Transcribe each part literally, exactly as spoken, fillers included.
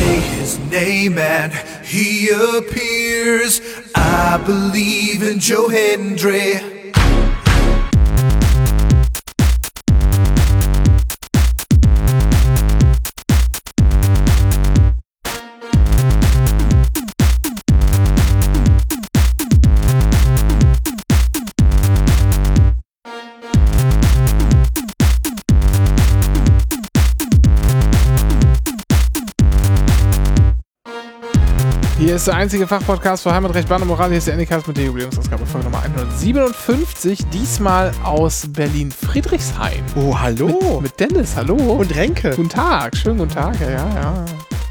say his name and he appears. I believe in Joe Hendry. Hier ist der einzige Fachpodcast für Heimatrecht, Bahn und Moral. Hier ist der Anycast mit der Jubiläumsausgabe Folge Nummer hundertsiebenundfünfzig. Diesmal aus Berlin-Friedrichshain. Oh, hallo. Mit, mit Dennis, hallo. Und Renke. Guten Tag, schönen guten Tag, ja, ja, ja.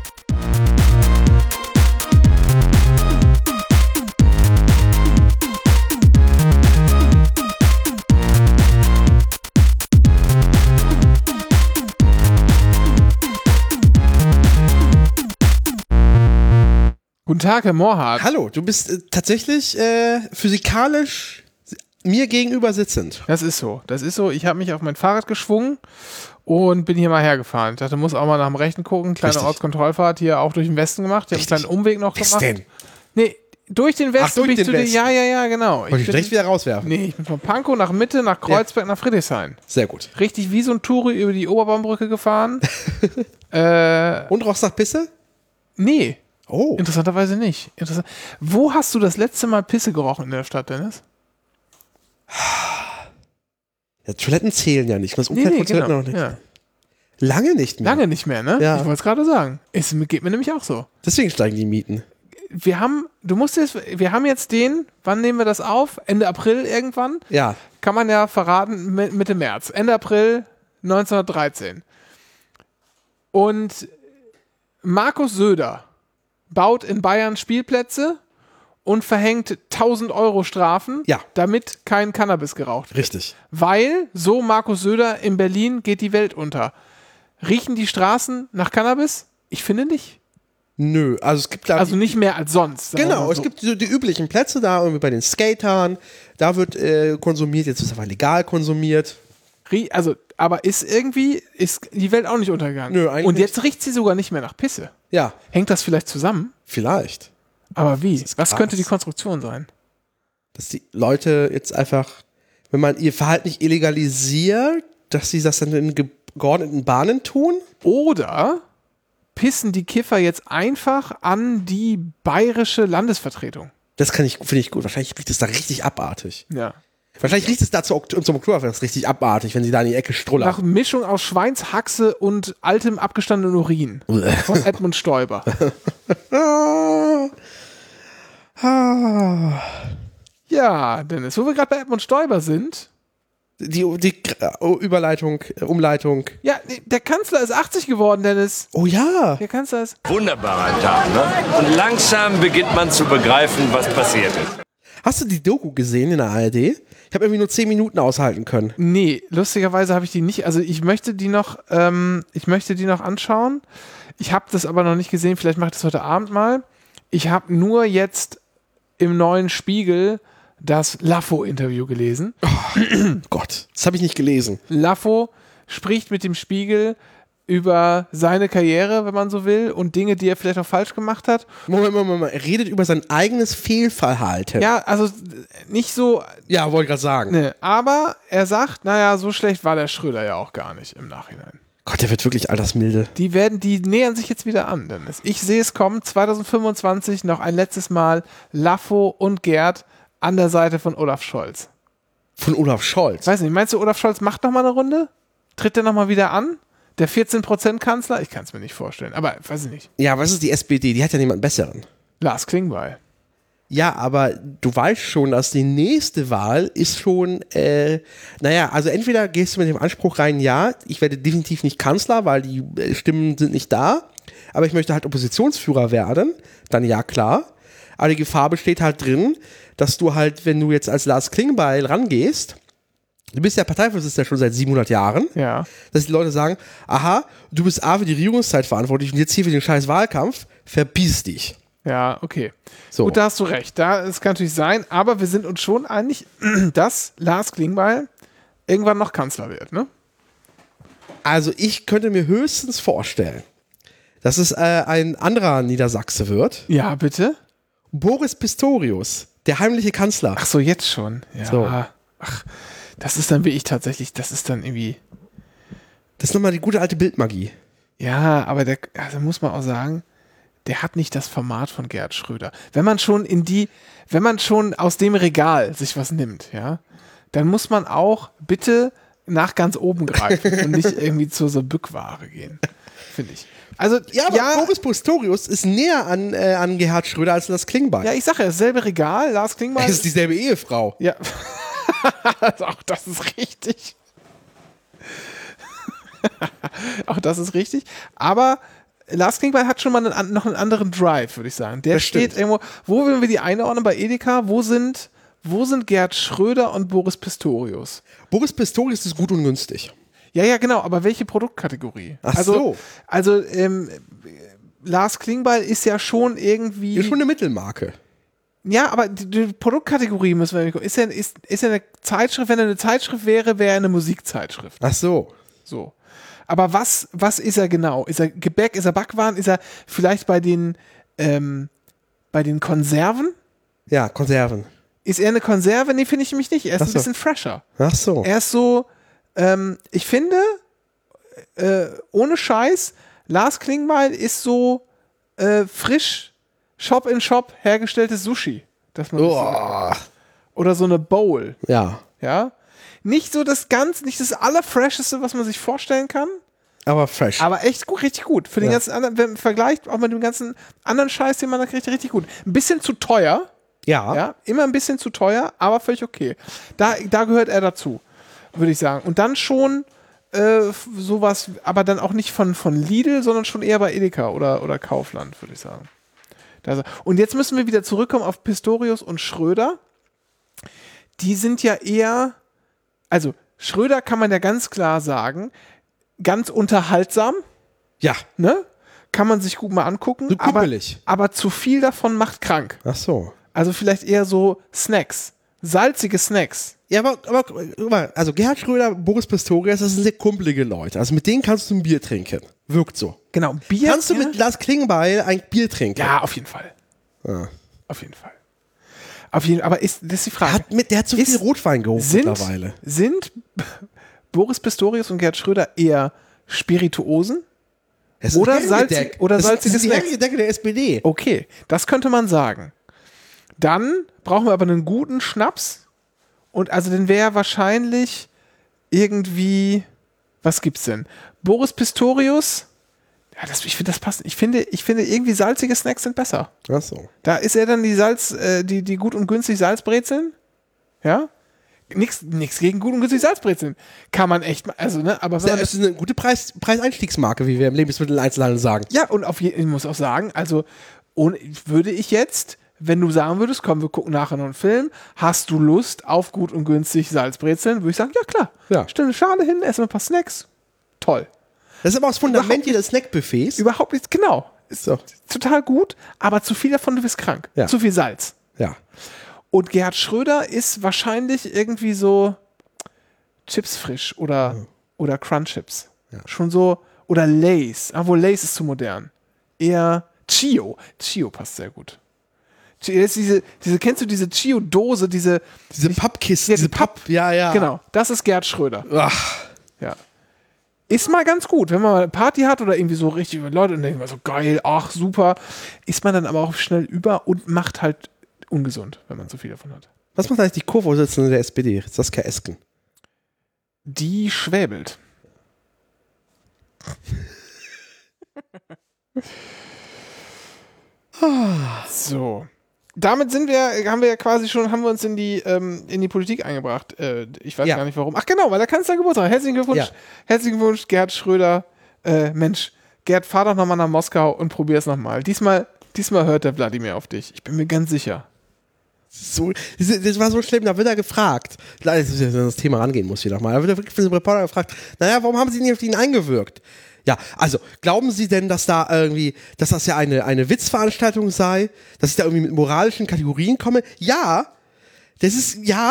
Guten Tag, Herr Mohrhardt. Hallo, du bist äh, tatsächlich äh, physikalisch mir gegenüber sitzend. Das ist so, das ist so. Ich habe mich auf mein Fahrrad geschwungen und bin hier mal hergefahren. Ich dachte, muss auch mal nach dem Rechten gucken. Kleine Richtig. Ortskontrollfahrt hier auch durch den Westen gemacht. Ich habe einen kleinen Umweg noch Was gemacht. denn? Nee, durch den Westen Ach, durch bin ich den zu dir. Westen. Ja, ja, ja, genau. Wollte ich bin, direkt wieder rauswerfen. Nee, ich bin von Pankow nach Mitte, nach Kreuzberg, ja. nach Friedrichshain. Sehr gut. Richtig wie so ein Touri über die Oberbaumbrücke gefahren. äh, Und rochst nach Pisse? nee. Oh. Interessanterweise nicht. Interessant. Wo hast du das letzte Mal Pisse gerochen in der Stadt, Dennis? Ja, Toiletten zählen ja nicht. Das Nee, Umfeld nee, von Toiletten genau. auch nicht. Ja. Lange nicht mehr. Lange nicht mehr, ne? Ja. Ich wollte es gerade sagen. Es geht mir nämlich auch so. Deswegen steigen die Mieten. Wir haben, du musst jetzt, wir haben jetzt den, wann nehmen wir das auf? Ende April irgendwann? Ja. Kann man ja verraten, Mitte März. Ende April neunzehnhundertdreizehn. Und Markus Söder baut in Bayern Spielplätze und verhängt tausend Euro Strafen, Ja. damit kein Cannabis geraucht wird. Richtig. Weil, so Markus Söder, in Berlin geht die Welt unter. Riechen die Straßen nach Cannabis? Ich finde nicht. Nö, also es gibt da... Also nicht mehr als sonst. sagen wir Genau, mal es so. gibt so die üblichen Plätze da, irgendwie bei den Skatern, da wird äh, konsumiert, jetzt ist aber legal konsumiert. Rie- Also, aber ist irgendwie, ist die Welt auch nicht untergegangen. Nö, eigentlich Und jetzt riecht sie sogar nicht mehr nach Pisse. Ja, Hängt das vielleicht zusammen? vielleicht. Aber wie? ist Was krass. könnte die Konstruktion sein? Dass die Leute jetzt einfach, wenn man ihr Verhalten nicht illegalisiert, dass sie das dann in ge- geordneten Bahnen tun? Oder pissen die Kiffer jetzt einfach an die bayerische Landesvertretung? Das kann ich, finde ich gut. Wahrscheinlich riecht es da richtig abartig. Ja. Wahrscheinlich riecht es da zu, Ok- zum Oktoberfest richtig abartig, wenn sie da in die Ecke strullern. Nach Mischung aus Schweinshaxe und altem abgestandenen Urin. Von Edmund Stoiber. Ah. Ah. Ja, Dennis, wo wir gerade bei Edmund Stoiber sind. Die, die oh, Überleitung, äh, Umleitung. Ja, der Kanzler ist achtzig geworden, Dennis. Oh ja. Der Kanzler ist... Wunderbarer Tag, ne? Und langsam beginnt man zu begreifen, was passiert ist. Hast du die Doku gesehen in der A R D? Ich habe irgendwie nur zehn Minuten aushalten können. Nee, lustigerweise habe ich die nicht. Also ich möchte die noch, ähm, ich möchte die noch anschauen. Ich habe das aber noch nicht gesehen. Vielleicht mache ich das heute Abend mal. Ich habe nur jetzt im neuen Spiegel das Laffo-Interview gelesen. Oh Gott, das habe ich nicht gelesen. Laffo spricht mit dem Spiegel über seine Karriere, wenn man so will, und Dinge, die er vielleicht auch falsch gemacht hat. Moment, Moment, Moment. Er redet über sein eigenes Fehlverhalten. Ja, also nicht so, Ja, wollte gerade sagen. ne, aber er sagt, naja, so schlecht war der Schröder ja auch gar nicht im Nachhinein. Gott, der wird wirklich altersmilde. Die werden, die nähern sich jetzt wieder an, Dennis. Ich sehe es kommen, zwanzig fünfundzwanzig noch ein letztes Mal Laffo und Gerd an der Seite von Olaf Scholz. Von Olaf Scholz. Weiß nicht, meinst du, Olaf Scholz macht noch mal eine Runde? Tritt der noch mal wieder an? Der vierzehn Prozent Kanzler? Ich kann es mir nicht vorstellen, aber weiß ich nicht. Ja, was ist die S P D? Die hat ja niemanden besseren. Lars Klingbeil. Ja, aber du weißt schon, dass die nächste Wahl ist schon, äh, naja, also entweder gehst du mit dem Anspruch rein, ja, ich werde definitiv nicht Kanzler, weil die äh, Stimmen sind nicht da, aber ich möchte halt Oppositionsführer werden, dann ja, klar. Aber die Gefahr besteht halt drin, dass du halt, wenn du jetzt als Lars Klingbeil rangehst, du bist ja Parteivorsitzender schon seit siebenhundert Jahren, Ja. dass die Leute sagen, aha, du bist A für die Regierungszeit verantwortlich und jetzt hier für den scheiß Wahlkampf, verpiss dich. Ja, okay. So. Gut, da hast du recht. Da, das kann natürlich sein, aber wir sind uns schon einig, dass Lars Klingbeil irgendwann noch Kanzler wird, ne? Also ich könnte mir höchstens vorstellen, dass es äh, ein anderer Niedersachse wird. Ja, bitte? Boris Pistorius, der heimliche Kanzler. Ach so, jetzt schon. Ja. So. Ach, das ist dann wie ich tatsächlich, das ist dann irgendwie. Das ist nochmal die gute alte Bildmagie. Ja, aber der, also muss man auch sagen, der hat nicht das Format von Gerhard Schröder. Wenn man schon in die, wenn man schon aus dem Regal sich was nimmt, ja, dann muss man auch bitte nach ganz oben greifen und nicht irgendwie zur so Bückware gehen, finde ich. Also, Ja, aber ja, Boris Pistorius ist näher an, äh, an Gerhard Schröder als Lars Klingbeil. ja, ich sage ja, dasselbe Regal, Lars Klingbeil. Es ist dieselbe Ehefrau. Ja, auch das ist richtig. Auch das ist richtig. Aber Lars Klingbeil hat schon mal einen, noch einen anderen Drive, würde ich sagen. Der Das steht stimmt. irgendwo. Wo würden wir die einordnen bei Edeka? Wo sind, wo sind Gerhard Schröder und Boris Pistorius? Boris Pistorius ist gut und günstig. Ja, ja, genau. Aber welche Produktkategorie? Ach also, so. Also, ähm, Lars Klingbeil ist ja schon irgendwie. Ist schon eine Mittelmarke. Ja, aber die, die Produktkategorie müssen wir gucken. Ist ja, ist, ist ja eine Zeitschrift, wenn er eine Zeitschrift wäre, wäre er eine Musikzeitschrift. Ach so. So. Aber was, was ist er genau? Ist er Gebäck, ist er Backwaren, ist er vielleicht bei den, ähm, bei den Konserven? Ja, Konserven. Ist er eine Konserve? Nee, finde ich nämlich nicht. Er ist Ach ein so. bisschen fresher. Ach so. Er ist so, ähm, ich finde, äh, ohne Scheiß, Lars Klingbeil ist so äh, frisch, Shop in Shop hergestelltes Sushi. Dass man Oh. oder so eine Bowl. Ja. Ja. Nicht so das ganz, nicht das allerfresheste, was man sich vorstellen kann, Aber fresh. aber echt gut, richtig gut. Für den Ja. ganzen anderen, wenn man vergleicht auch mit dem ganzen anderen Scheiß, den man da kriegt, richtig gut. Ein bisschen zu teuer, ja. ja, immer ein bisschen zu teuer, aber völlig okay. Da, da gehört er dazu, würde ich sagen. Und dann schon äh, sowas, aber dann auch nicht von, von Lidl, sondern schon eher bei Edeka oder, oder Kaufland, würde ich sagen. Da, und jetzt müssen wir wieder zurückkommen auf Pistorius und Schröder. Die sind ja eher, also Schröder kann man ja ganz klar sagen, ganz unterhaltsam, Ja. ne? Kann man sich gut mal angucken, So aber, kuppelig. aber zu viel davon macht krank. Ach so. Also vielleicht eher so Snacks, salzige Snacks. Ja, aber, aber guck mal, also Gerhard Schröder, Boris Pistorius, das sind sehr kumpelige Leute. Also mit denen kannst du ein Bier trinken. Wirkt so. Genau, Bier. Kannst du ja? mit Lars Klingbeil ein Bier trinken? Ja, auf jeden Fall. Ja. Auf jeden Fall. Auf jeden, aber ist, das ist die Frage. Hat mit, der hat so Ist- viel Rotwein geholt sind, mittlerweile. sind Boris Pistorius und Gerhard Schröder eher Spirituosen? Das ist Oder ein salzig- Hängedeck. oder das, salzige das ist die Snacks. Hängedeck der S P D. Okay, das könnte man sagen. Dann brauchen wir aber einen guten Schnaps. Und also den wäre wahrscheinlich irgendwie, was gibt's denn? Boris Pistorius, ja, das, ich finde, das passt. Ich finde, ich finde, irgendwie salzige Snacks sind besser. Ach so. Da ist er dann die Salz, äh, die, die gut und günstig Salzbrezeln. Ja? Nix, nix gegen gut und günstig Salzbrezeln. Kann man echt, mal- also, ne, aber wenn man Das ist eine gute Preis, Preiseinstiegsmarke, wie wir im Lebensmitteleinzelhandel sagen. Ja, und auf je, ich muss auch sagen, also ohne, würde ich jetzt, wenn du sagen würdest, komm, wir gucken nachher noch einen Film, hast du Lust auf gut und günstig Salzbrezeln, würde ich sagen, ja klar. Ja. Stell eine Schale hin, essen wir ein paar Snacks. Toll. Das ist aber auch das Fundament Überhaupt jedes Snackbuffets. Überhaupt nichts, genau. Ist So. total gut, aber zu viel davon, du wirst krank. Ja. Zu viel Salz. Ja. Und Gerhard Schröder ist wahrscheinlich irgendwie so Chips frisch oder, oder Crunch Chips. Schon so, oder Lay's. Ah, wohl Lay's ist zu modern. Eher Chio. Chio passt sehr gut. Chio, das ist diese, diese, kennst du diese Chio-Dose, diese, Diese Pappkiste, Ja, diese die Papp- Papp, ja, ja. genau, das ist Gerhard Schröder. Ach, Ja. Ist mal ganz gut, wenn man mal eine Party hat oder irgendwie so richtig Leute und denken mal so geil, ach super, ist man dann aber auch schnell über und macht halt ungesund, wenn man so viel davon hat. was macht eigentlich die Co-Vorsitzende der S P D? Saskia Esken. Die schwäbelt. So. Damit sind wir, haben wir ja quasi schon, haben wir uns in die, ähm, in die Politik eingebracht. Äh, ich weiß Ja. gar nicht warum. Ach genau, weil der Kanzler Geburtstag. Herzlichen Glückwunsch. Ja. Herzlichen Glückwunsch, Gerhard Schröder. Äh, Mensch, Gerd, fahr doch nochmal nach Moskau und probier's nochmal. Diesmal, diesmal hört der Wladimir auf dich. Ich bin mir ganz sicher. So, das, das war so schlimm, da wird er gefragt. Leider, dass ich an das Thema rangehen muss hier nochmal. Da wird er wirklich von dem Reporter gefragt, naja, warum haben Sie nicht auf ihn eingewirkt? Ja, also, glauben Sie denn, dass da irgendwie, dass das ja eine, eine Witzveranstaltung sei? Dass ich da irgendwie mit moralischen Kategorien komme? Ja, das ist, ja.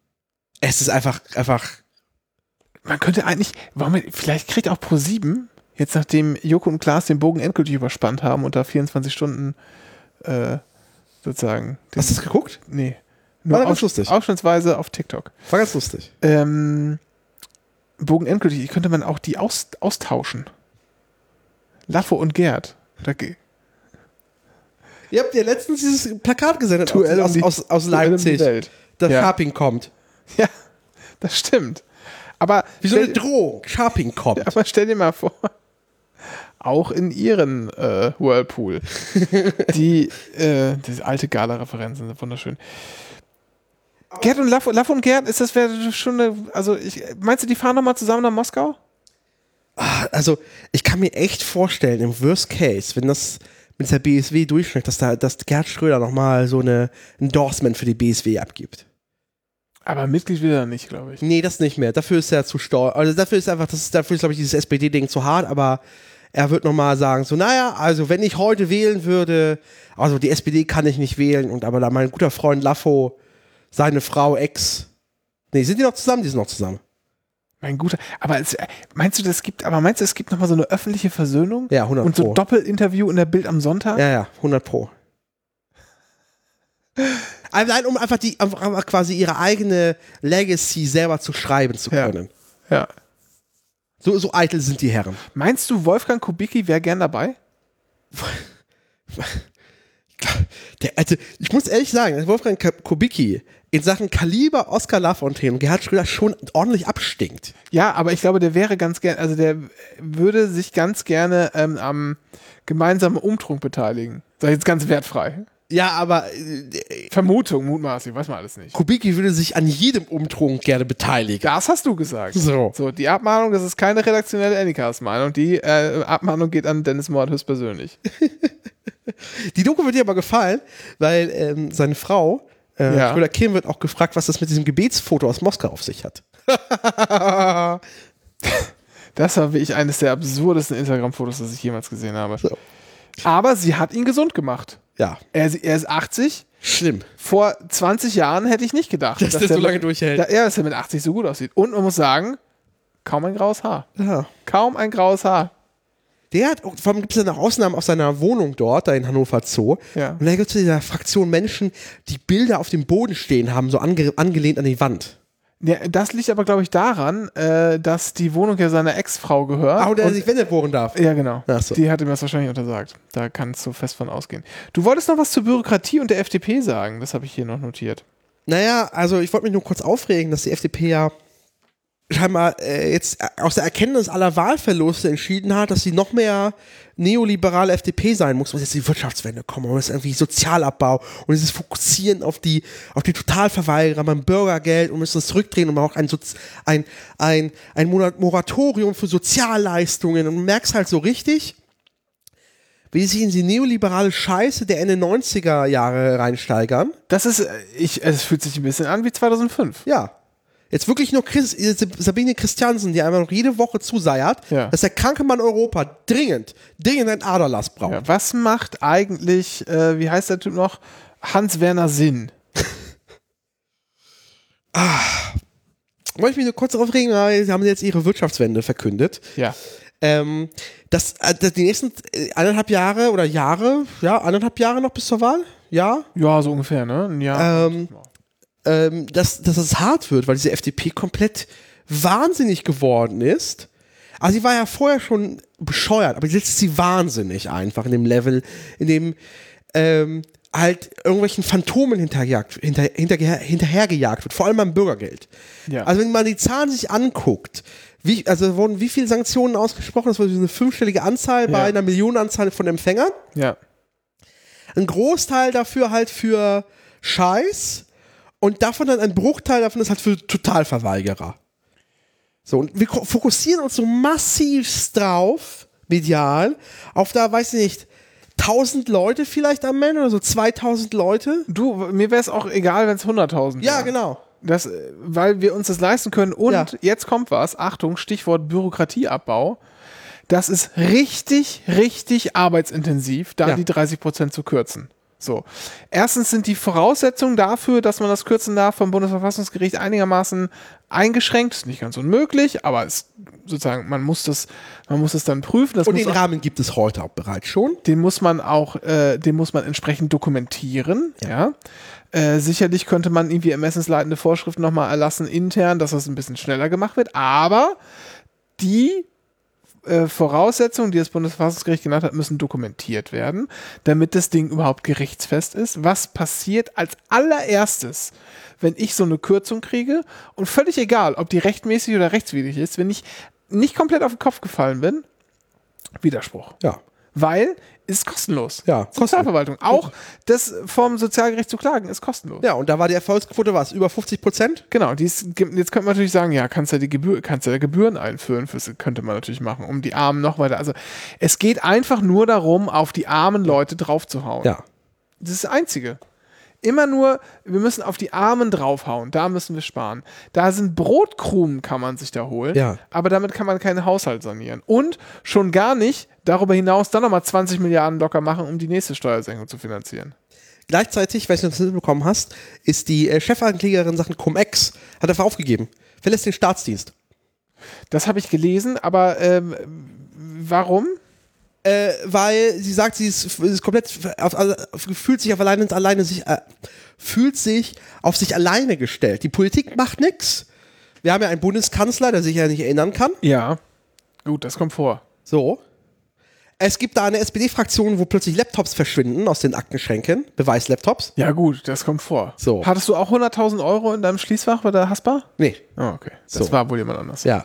Es ist einfach, einfach, Man könnte eigentlich, warum, vielleicht kriegt auch ProSieben Jetzt nachdem Joko und Klaas den Bogen endgültig überspannt haben und da vierundzwanzig Stunden äh, sozusagen. Hast du das geguckt? Nee. War Nur ganz aus, lustig. ausschnittsweise auf TikTok. War ganz lustig. Ähm, Bogen endgültig, könnte man auch die aus, austauschen. Laffo und Gerd. Da, ge- Ihr habt ja letztens dieses Plakat gesendet Duell um aus, die- aus, aus Duell um die Leipzig, Welt. dass Ja. Sharping kommt. Ja, das stimmt. Aber Wie so eine stell, Drohung. Sharping kommt. aber stell dir mal vor, auch in ihren äh, Whirlpool. Die, äh, diese alte Gala-Referenzen sind wunderschön. Gerd und Laff, Laff und Gerd, ist das wäre schon eine, also ich, meinst du, die fahren nochmal zusammen nach Moskau? Also, ich kann mir echt vorstellen, im Worst Case, wenn das mit der B S W durchschlägt, dass da dass Gerd Schröder nochmal so eine Endorsement für die B S W abgibt. Aber Mitglied will er nicht, glaube ich. Nee, das nicht mehr. Dafür ist er zu steuer. Also dafür ist einfach, das ist, dafür ist, glaube ich, dieses S P D-Ding zu hart, aber er wird nochmal sagen, so, naja, also wenn ich heute wählen würde, also die S P D kann ich nicht wählen, und aber da mein guter Freund Laffo, seine Frau, Ex. Nee, sind die noch zusammen? Die sind noch zusammen. Mein guter, aber es, meinst du, das gibt, aber meinst du, es gibt nochmal so eine öffentliche Versöhnung? Ja, hundert Und so Pro. Doppelinterview in der Bild am Sonntag? Ja, ja, hundert Pro. Allein, um einfach die, einfach quasi ihre eigene Legacy selber zu schreiben zu Ja. können. Ja. So, so eitel sind die Herren. Meinst du, Wolfgang Kubicki wäre gern dabei? Der, also, ich muss ehrlich sagen, dass Wolfgang Ka- Kubicki in Sachen Kaliber Oskar Lafontaine und Gerhard Schröder schon ordentlich abstinkt. Ja, aber ich glaube, der wäre ganz gerne, also der würde sich ganz gerne ähm, am gemeinsamen Umtrunk beteiligen. Sag ich jetzt ganz wertfrei. Ja, aber äh, Vermutung, mutmaßlich, weiß man alles nicht. Kubicki würde sich an jedem Umtrunk gerne beteiligen. Das hast du gesagt. So. So, die Abmahnung, das ist keine redaktionelle Anycast-Meinung. Die äh, Abmahnung geht an Dennis Mord höchstpersönlich. Die Doku wird dir aber gefallen, weil ähm, seine Frau, äh, Ja. Schröder Kim, wird auch gefragt, was das mit diesem Gebetsfoto aus Moskau auf sich hat. Das war wirklich eines der absurdesten Instagram-Fotos, das ich jemals gesehen habe. So. Aber sie hat ihn gesund gemacht. Ja, Er, er ist achtzig. schlimm. Vor zwanzig Jahren hätte ich nicht gedacht, Dass der so lange durchhält. Da, ja, dass er mit achtzig so gut aussieht. Und man muss sagen, kaum ein graues Haar. Ja. Kaum ein graues Haar. Der hat, vor allem gibt es ja noch Ausnahmen aus seiner Wohnung dort, da in Hannover Zoo. Ja. Und da gibt es in dieser Fraktion Menschen, die Bilder auf dem Boden stehen haben, so ange angelehnt an die Wand. Ja, das liegt aber, glaube ich, daran, äh, dass die Wohnung ja seiner Ex-Frau gehört. Ah, und er Und- sich wendet bohren darf. Ja, genau. Ach so. Die hat ihm das wahrscheinlich untersagt. Da kannst du fest von ausgehen. Du wolltest noch was zur Bürokratie und der F D P sagen. Das habe ich hier noch notiert. Naja, also ich wollte mich nur kurz aufregen, dass die F D P ja scheinbar äh, jetzt aus der Erkenntnis aller Wahlverluste entschieden hat, dass sie noch mehr neoliberale F D P sein muss, und jetzt die Wirtschaftswende kommen und es irgendwie Sozialabbau und dieses Fokussieren auf die auf die Totalverweigerer beim Bürgergeld, und müssen das zurückdrehen, und man auch ein, Sozi- ein, ein, ein Monat Moratorium für Sozialleistungen, und du merkst halt so richtig, wie sie sich in die neoliberale Scheiße der Ende neunziger Jahre reinsteigern. Das ist, äh, ich, es fühlt sich ein bisschen an wie zweitausendfünf. Ja. Jetzt wirklich nur Chris, Sabine Christiansen, die einfach noch jede Woche zuseiert, Ja. dass der kranke Mann Europa dringend, dringend ein Aderlass braucht. Ja, was macht eigentlich, äh, wie heißt der Typ noch? Hans-Werner Sinn. Wollte ich mich nur kurz aufregen, weil sie haben jetzt ihre Wirtschaftswende verkündet. Ja. Ähm, das, äh, das, die nächsten äh, eineinhalb Jahre oder Jahre, ja, eineinhalb Jahre noch bis zur Wahl? Ja. Ja, so ungefähr, ne? Ein Jahr. Ähm, ähm, dass, dass es hart wird, weil diese F D P komplett wahnsinnig geworden ist. Also sie war ja vorher schon bescheuert, aber jetzt ist sie wahnsinnig einfach in dem Level, in dem ähm, halt irgendwelchen Phantomen hinterjagt, hinter, hinterher, hinterhergejagt wird, vor allem beim Bürgergeld. Ja. Also wenn man die Zahlen sich anguckt, wie, also wurden wie viele Sanktionen ausgesprochen? Das war so eine fünfstellige Anzahl bei Ja. einer Millionenanzahl von Empfängern. Ja. Ein Großteil dafür halt für Scheiß und davon dann ein Bruchteil davon ist halt für Totalverweigerer. So, und wir ko- fokussieren uns so massiv drauf, medial, auf da, weiß ich nicht, tausend Leute vielleicht am Ende oder so zweitausend Leute. Du, mir wäre es auch egal, wenn es hunderttausend Ja, wären. genau. Das, äh, weil wir uns das leisten können. Und Ja. jetzt kommt was. Achtung, Stichwort Bürokratieabbau. Das ist richtig, richtig arbeitsintensiv, da Ja. die dreißig Prozent zu kürzen. So. Erstens sind die Voraussetzungen dafür, dass man das kürzen darf, vom Bundesverfassungsgericht einigermaßen eingeschränkt. Ist nicht ganz unmöglich, aber es sozusagen, man muss das, man muss es dann prüfen. Das Und muss den auch, Rahmen gibt es heute auch bereits schon. den muss man auch, äh, den muss man entsprechend dokumentieren, ja. Äh, sicherlich könnte man irgendwie ermessensleitende Vorschriften nochmal erlassen intern, dass das ein bisschen schneller gemacht wird, aber die äh, Voraussetzungen, die das Bundesverfassungsgericht genannt hat, müssen dokumentiert werden, damit das Ding überhaupt gerichtsfest ist. Was passiert als allererstes, wenn ich so eine Kürzung kriege und völlig egal, ob die rechtmäßig oder rechtswidrig ist, wenn ich nicht komplett auf den Kopf gefallen bin, Widerspruch. Ja. Weil ist kostenlos. Ja, Sozialverwaltung. Auch das vom Sozialgericht zu klagen ist kostenlos. Ja, und da war die Erfolgsquote was? Über fünfzig Prozent? Genau, die ist, jetzt könnte man natürlich sagen, ja, kannst du ja die Gebühr, kannst du ja Gebühren einführen, das könnte man natürlich machen, um die Armen noch weiter. Also es geht einfach nur darum, auf die armen Leute draufzuhauen. Ja. Das ist das Einzige. Immer nur, wir müssen auf die Armen draufhauen, da müssen wir sparen. Da sind Brotkrumen, kann man sich da holen, Ja. aber damit kann man keinen Haushalt sanieren. Und schon gar nicht darüber hinaus dann nochmal zwanzig Milliarden locker machen, um die nächste Steuersenkung zu finanzieren. Gleichzeitig, weil du das mitbekommen hast, ist die äh, Chefanklägerin Sachen Cum-Ex, hat einfach aufgegeben. Verlässt den Staatsdienst. Das habe ich gelesen, aber ähm, warum? Äh, weil sie sagt, sie ist, ist komplett auf, also, fühlt sich auf alleine alleine sich äh, fühlt sich auf sich alleine gestellt. Die Politik macht nichts. Wir haben ja einen Bundeskanzler, der sich ja nicht erinnern kann. Ja, gut, das kommt vor. So. Es gibt da eine S P D-Fraktion, wo plötzlich Laptops verschwinden aus den Aktenschränken. Beweislaptops. Ja gut, das kommt vor. So. Hattest du auch hunderttausend Euro in deinem Schließfach bei der Haspa? Nee. Oh, okay. Das So. war wohl jemand anders. Ja.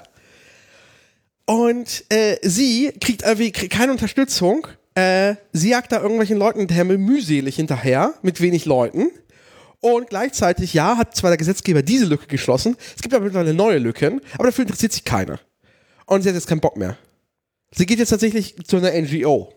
Und äh, sie kriegt irgendwie kriegt keine Unterstützung. Äh, sie jagt da irgendwelchen Leuten hinterher mühselig hinterher, mit wenig Leuten. Und gleichzeitig, ja, hat zwar der Gesetzgeber diese Lücke geschlossen, es gibt aber mittlerweile neue Lücken, aber dafür interessiert sich keiner. Und sie hat jetzt keinen Bock mehr. Sie geht jetzt tatsächlich zu einer N G O.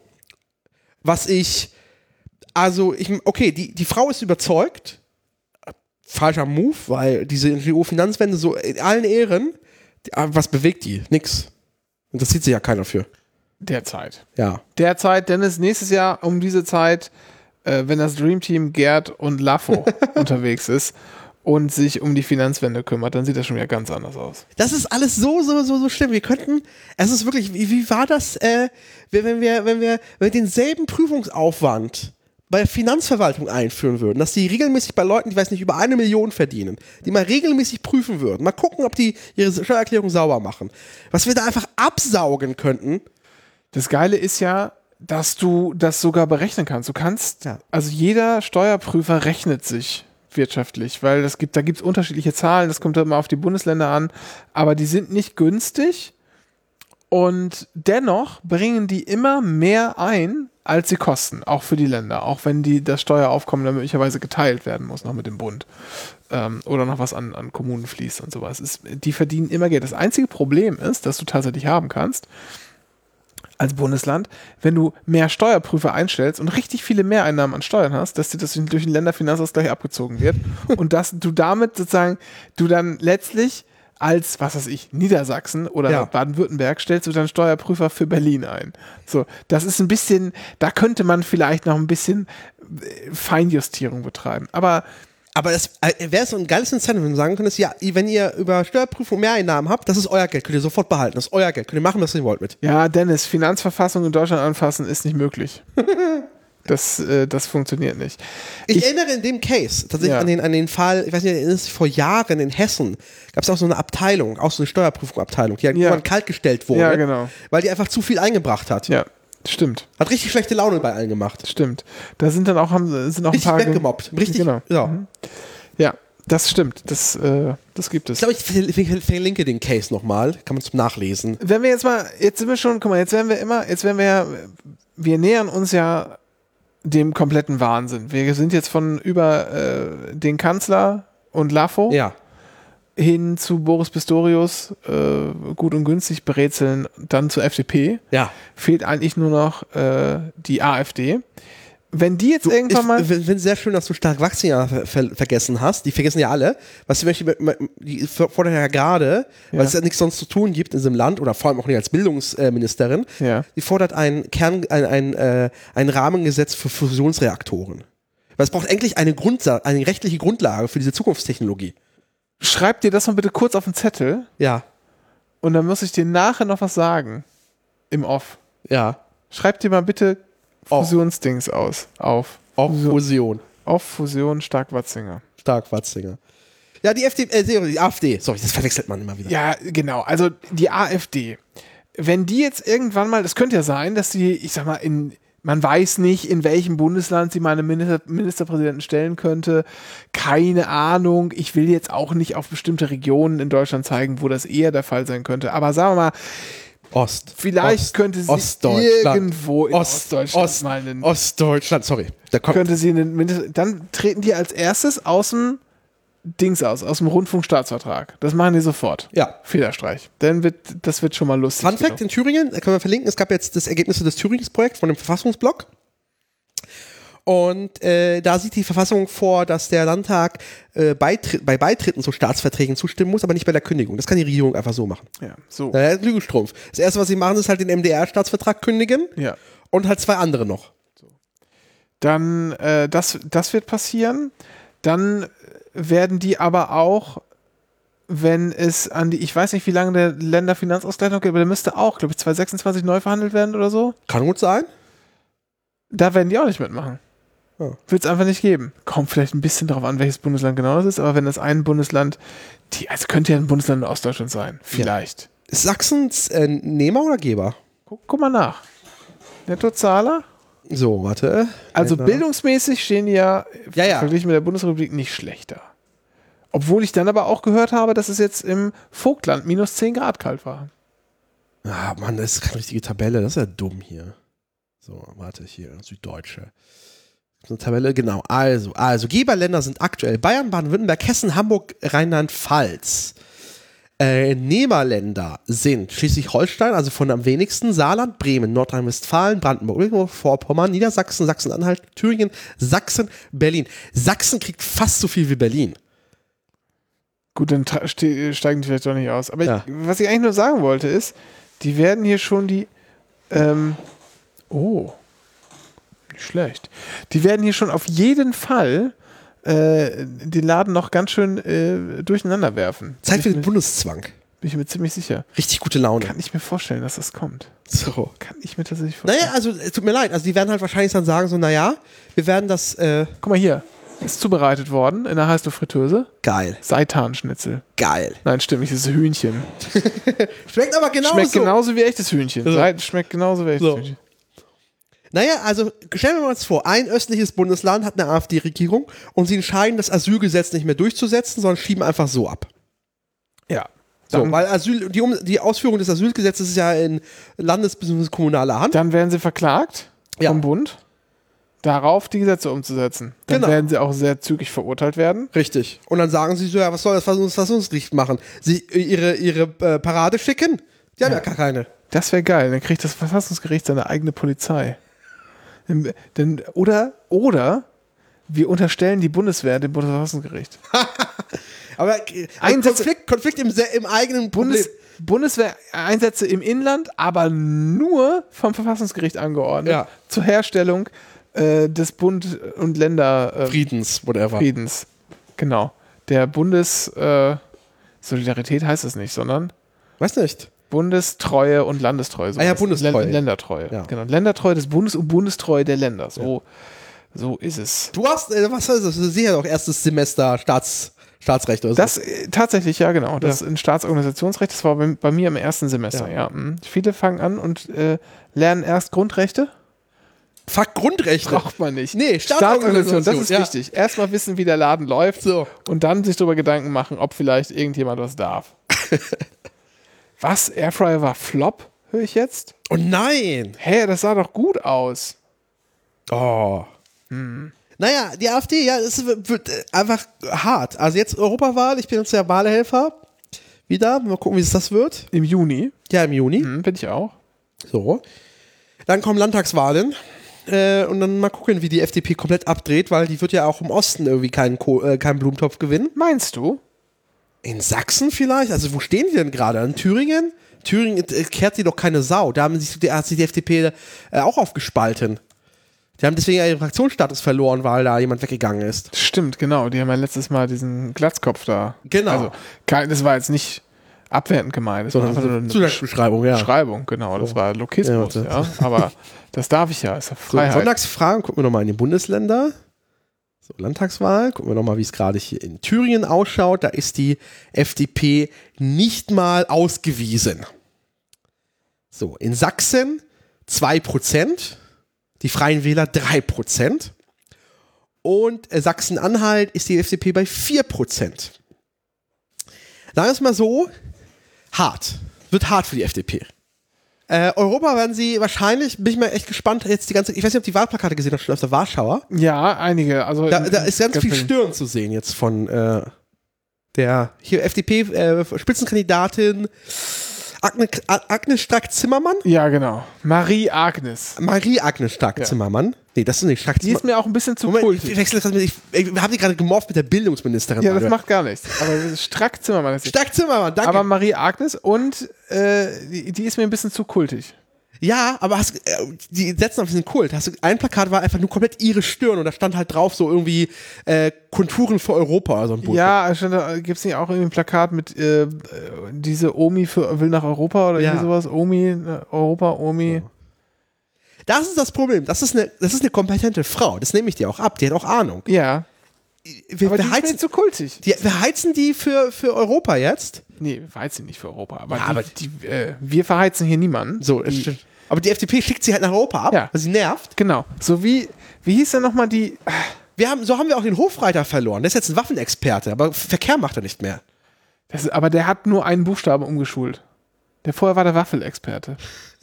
Was ich, also, ich, okay, die, die Frau ist überzeugt. Falscher Move, weil diese N G O-Finanzwende so in allen Ehren, die, was bewegt die? Nix. Interessiert sich ja keiner für. Derzeit. Ja. Derzeit, Dennis, nächstes Jahr um diese Zeit, äh, wenn das Dream Team Gerd und Laffo unterwegs ist und sich um die Finanzwende kümmert, dann sieht das schon wieder ganz anders aus. Das ist alles so, so, so, so schlimm. Wir könnten, es ist wirklich, wie, wie war das, äh, wenn wir, wenn wir, wenn wir denselben Prüfungsaufwand bei der Finanzverwaltung einführen würden, dass die regelmäßig bei Leuten, die weiß nicht, über eine Million verdienen, die mal regelmäßig prüfen würden, mal gucken, ob die ihre Steuererklärung sauber machen, was wir da einfach absaugen könnten. Das Geile ist ja, dass du das sogar berechnen kannst. Du kannst, Ja. also jeder Steuerprüfer rechnet sich wirtschaftlich, weil das gibt, da gibt es unterschiedliche Zahlen, das kommt immer auf die Bundesländer an, aber die sind nicht günstig und dennoch bringen die immer mehr ein, als sie kosten, auch für die Länder, auch wenn die, das Steueraufkommen dann möglicherweise geteilt werden muss, noch mit dem Bund ähm, oder noch was an, an Kommunen fließt und sowas. Ist, die verdienen immer Geld. Das einzige Problem ist, dass du tatsächlich haben kannst, als Bundesland, wenn du mehr Steuerprüfer einstellst und richtig viele Mehreinnahmen an Steuern hast, dass dir das durch den Länderfinanzausgleich abgezogen wird und dass du damit sozusagen, du dann letztlich als, was weiß ich, Niedersachsen oder Ja. Baden-Württemberg stellst du dann Steuerprüfer für Berlin ein. So, das ist ein bisschen, da könnte man vielleicht noch ein bisschen Feinjustierung betreiben. Aber Aber es äh, wäre so ein geiles Incentive, wenn du sagen könntest, ja, wenn ihr über Steuerprüfung Mehreinnahmen habt, das ist euer Geld, könnt ihr sofort behalten, das ist euer Geld, könnt ihr machen, was ihr wollt mit. ja, Dennis, Finanzverfassung in Deutschland anfassen ist nicht möglich. Das, äh, das funktioniert nicht. Ich, Ich- erinnere in dem Case tatsächlich Ja. an, den, an den Fall, ich weiß nicht, erinnerst du dich, vor Jahren in Hessen gab es auch so eine Abteilung, auch so eine Steuerprüfungsabteilung, die halt Ja. irgendwann kaltgestellt wurde, Ja, genau. weil die einfach zu viel eingebracht hat. Ja, stimmt. Hat richtig schlechte Laune bei allen gemacht. Stimmt. Da sind dann auch, haben, sind auch Richtig ein paar. ge- weggemobbt. Richtig, Genau. ja. Ja, das stimmt. Das, äh, das gibt es. Ich glaube, ich ver- ver- verlinke den Case nochmal, kann man zum Nachlesen. Wenn wir jetzt mal, jetzt sind wir schon, guck mal, jetzt werden wir immer, jetzt werden wir ja, wir nähern uns ja dem kompletten Wahnsinn. Wir sind jetzt von über äh, den Kanzler und Laffo Ja. hin zu Boris Pistorius, äh, gut und günstig berätseln, dann zur F D P. Ja. Fehlt eigentlich nur noch äh, die AfD. Wenn die jetzt irgendwann mal. Ich finde es sehr schön, dass du stark wachsen ja ver ver vergessen hast. Die vergessen ja alle. Was ich möchte, die fordert ja gerade, weil Ja. es ja nichts sonst zu tun gibt in diesem Land oder vor allem auch nicht als Bildungsministerin, Ja. die fordert ein Kern, ein, ein, äh, ein Rahmengesetz für Fusionsreaktoren. Weil es braucht endlich eine, Grundsa- eine rechtliche Grundlage für diese Zukunftstechnologie. Schreib dir das mal bitte kurz auf den Zettel Ja, und dann muss ich dir nachher noch was sagen. Im Off. ja. Schreib dir mal bitte Off. Fusionsdings aus. Auf. Auf Fusion. Auf Fusion Stark-Watzinger. Stark-Watzinger. Ja, die F D, äh, die AfD. Sorry, das verwechselt man immer wieder. Ja, genau. Also die AfD. Wenn die jetzt irgendwann mal, das könnte ja sein, dass die, ich sag mal, in, man weiß nicht, in welchem Bundesland sie mal einen Minister, Ministerpräsidenten stellen könnte. Keine Ahnung. Ich will jetzt auch nicht auf bestimmte Regionen in Deutschland zeigen, wo das eher der Fall sein könnte. Aber sagen wir mal, Ost. vielleicht Ost, könnte sie Ostdeutschland. irgendwo in Ost, Ostdeutschland Ost, mal einen, Ostdeutschland, sorry. Da kommt könnte sie einen Minister, dann treten die als erstes aus dem Dings aus, aus dem Rundfunkstaatsvertrag. Das machen die sofort. Ja. Federstreich. Dann wird, das wird schon mal lustig. Fun Fact in Thüringen, da können wir verlinken, es gab jetzt das Ergebnisse des Thüringens-Projekts von dem Verfassungsblock. Und äh, da sieht die Verfassung vor, dass der Landtag äh, Beitritt, bei Beitritten zu Staatsverträgen zustimmen muss, aber nicht bei der Kündigung. Das kann die Regierung einfach so machen. Ja, so. Naja, Lügenstrumpf. Das erste, was sie machen, ist halt den M D R-Staatsvertrag kündigen Ja. und halt zwei andere noch. Dann, äh, das, das wird passieren. Dann werden die aber auch, wenn es an die, ich weiß nicht, wie lange der Länderfinanzausgleich noch geht, aber der müsste auch, glaube ich, zwanzig sechsundzwanzig neu verhandelt werden oder so. Kann gut sein. Da werden die auch nicht mitmachen. Ja. Wird es einfach nicht geben. Kommt vielleicht ein bisschen darauf an, welches Bundesland genau das ist, aber wenn das ein Bundesland, die, also könnte ja ein Bundesland in Ostdeutschland sein. Vielleicht. Ist Sachsens äh, Nehmer oder Geber? Guck, guck mal nach. Nettozahler? So, warte. Also Netto. bildungsmäßig stehen die ja, Ja, ja. verglichen mit der Bundesrepublik nicht schlechter. Obwohl ich dann aber auch gehört habe, dass es jetzt im Vogtland minus zehn Grad kalt war. Ah, Mann, das ist keine richtige Tabelle. Das ist ja dumm hier. So, warte, hier, Süddeutsche. Eine Tabelle, genau. Also, also Geberländer sind aktuell Bayern, Baden-Württemberg, Hessen, Hamburg, Rheinland-Pfalz. Äh, Nehmerländer sind Schleswig-Holstein, also von am wenigsten, Saarland, Bremen, Nordrhein-Westfalen, Brandenburg, Vorpommern, Niedersachsen, Sachsen-Anhalt, Thüringen, Sachsen, Berlin. Sachsen kriegt fast so viel wie Berlin. Gut, dann tra- ste- steigen die vielleicht doch nicht aus. Aber Ja. ich, was ich eigentlich nur sagen wollte ist, die werden hier schon die, ähm, oh, nicht schlecht. Die werden hier schon auf jeden Fall äh, den Laden noch ganz schön äh, durcheinander werfen. Zeit für bin den ich, Bundeszwang. mir, bin ich mir ziemlich sicher. Richtig gute Laune. Kann ich mir vorstellen, dass das kommt. So. Kann ich mir tatsächlich vorstellen. Naja, also es tut mir leid. Also die werden halt wahrscheinlich dann sagen so, naja, wir werden das, äh, Guck mal hier. Ist zubereitet worden in der Heißluftfritteuse. geil, Seitanschnitzel. geil. Nein, stimmt nicht, das ist Hühnchen. Schmeckt aber genauso. Schmeckt genauso wie echtes Hühnchen. So. Seit, schmeckt genauso wie echtes So. Hühnchen. Naja, also stellen wir uns vor, ein östliches Bundesland hat eine AfD-Regierung und sie entscheiden, das Asylgesetz nicht mehr durchzusetzen, sondern schieben einfach so ab. Ja. So, Dann, weil Asyl, die, Um- die Ausführung des Asylgesetzes ist ja in Landes- bzw. kommunaler Hand. dann werden sie verklagt Ja. vom Bund, darauf die Gesetze umzusetzen. Dann Genau. werden sie auch sehr zügig verurteilt werden. Richtig. Und dann sagen sie so, ja, was soll das Verfassungsgericht Verfassungsgericht machen? Sie äh, ihre, ihre äh, Parade schicken? Die haben ja gar keine. Das wäre geil. Dann kriegt das Verfassungsgericht seine eigene Polizei. Denn, denn, oder, oder wir unterstellen die Bundeswehr dem Bundesverfassungsgericht. Aber äh, Einsatz- Konflikt, Konflikt im, se- im eigenen Bundes, Problem. Bundeswehreinsätze im Inland, aber nur vom Verfassungsgericht angeordnet. Ja. Zur Herstellung äh, des Bund- und Länderfriedens. Friedens, whatever. Friedens. Genau. Der Bundes... Äh, Solidarität heißt es nicht, sondern Weiß nicht. Bundestreue und Landestreue. So Ah ja, heißt es. Bundestreue. Län- Ländertreue. Ja. Genau. Ländertreue des Bundes und Bundestreue der Länder. So, so ist es. Du hast, äh, was heißt das? Du sicher doch erstes Semester Staats, Staatsrecht oder so. Das äh, tatsächlich, ja genau. Das ist ein Staatsorganisationsrecht. Das war bei, bei mir im ersten Semester, ja. Ja. Mhm. Viele fangen an und äh, lernen erst Grundrechte. Fuck, Grundrechte. Braucht man nicht. Nee, Staatsorganisation, das ist ja. wichtig. Erstmal wissen, wie der Laden läuft So. und dann sich darüber Gedanken machen, ob vielleicht irgendjemand was darf. Was? Airfryer war Flop, höre ich jetzt? Oh nein. Hä, das sah doch gut aus. Oh. Naja, die AfD, ja, es wird, wird äh, einfach hart. Also jetzt Europawahl, ich bin jetzt der Wahlhelfer. Wieder, mal gucken, wie es das wird. Im Juni. Ja, im Juni. Hm, bin ich auch. So. Dann kommen Landtagswahlen. Äh, und dann mal gucken, wie die F D P komplett abdreht, weil die wird ja auch im Osten irgendwie keinen, Ko äh, keinen Blumentopf gewinnen. Meinst du? In Sachsen vielleicht? Also wo stehen die denn gerade? In Thüringen? Thüringen äh, kehrt sie doch keine Sau. Da haben sich, da hat sich die F D P äh, auch aufgespalten. Die haben deswegen ihren Fraktionsstatus verloren, weil da jemand weggegangen ist. Stimmt, genau. Die haben ja letztes Mal diesen Glatzkopf da. Genau. Also, kein, das war jetzt nicht abwertend gemeint. Das war einfach nur eine Zusatzbeschreibung, ja. Beschreibung, genau. Das war Lokismus, ja. ja. Aber das darf ich ja, ist ja Freiheit. So, Sonntagsfragen, gucken wir nochmal in die Bundesländer. So, Landtagswahl, gucken wir nochmal, wie es gerade hier in Thüringen ausschaut. Da ist die F D P nicht mal ausgewiesen. So, in Sachsen zwei Prozent, die Freien Wähler drei Prozent und äh, Sachsen-Anhalt ist die F D P bei vier Prozent. Sagen wir es mal so, hart. Wird hart für die F D P. Äh, Europa werden sie wahrscheinlich, bin ich mal echt gespannt, jetzt die ganze, ich weiß nicht, ob die Wahlplakate gesehen habt, schon auf der Warschauer. Ja, einige. Also Da, da ist ganz, ganz viel Stirn zu sehen jetzt von äh, der hier F D P-Spitzenkandidatin Agne, Agnes Strack-Zimmermann. Ja, genau. Marie-Agnes. Marie-Agnes Strack-Zimmermann. Nee, das ist nicht Die Strack-Zimmermann. ist mir auch ein bisschen zu Moment, kultig. ich wechsle das mit, ich, ich habe die gerade gemorpht mit der Bildungsministerin. Ja, das Alter. macht gar nichts. Aber Strack-Zimmermann ist Strack-Zimmermann, danke. Aber Marie-Agnes und äh, die, die ist mir ein bisschen zu kultig. Ja, aber hast, äh, die setzen auf diesen Kult. Hast du, ein Plakat war einfach nur komplett ihre Stirn und da stand halt drauf so irgendwie äh, Konturen für Europa oder so ein Bullshit. Ja, gibt es nicht auch irgendwie ein Plakat mit äh, diese Omi für, will nach Europa oder Ja. irgendwie sowas? Omi, Europa, Omi. Das ist das Problem. Das ist eine, das ist eine kompetente Frau. Das nehme ich dir auch ab. Die hat auch Ahnung. Ja. Wir, Aber wir, die ist mir heizen, zu kultig. die, wir heizen die für, für Europa jetzt. Nee, wir heizen nicht für Europa. Aber, Ja, die, aber- die, äh, wir verheizen hier niemanden. So, das die, stimmt. Aber die F D P schickt sie halt nach Europa ab, Ja. weil sie nervt. Genau. So wie, wie hieß denn nochmal die. Wir haben, so haben wir auch den Hofreiter verloren. Der ist jetzt ein Waffenexperte, aber Verkehr macht er nicht mehr. Das ist, aber der hat nur einen Buchstaben umgeschult. Der vorher war der Waffelexperte.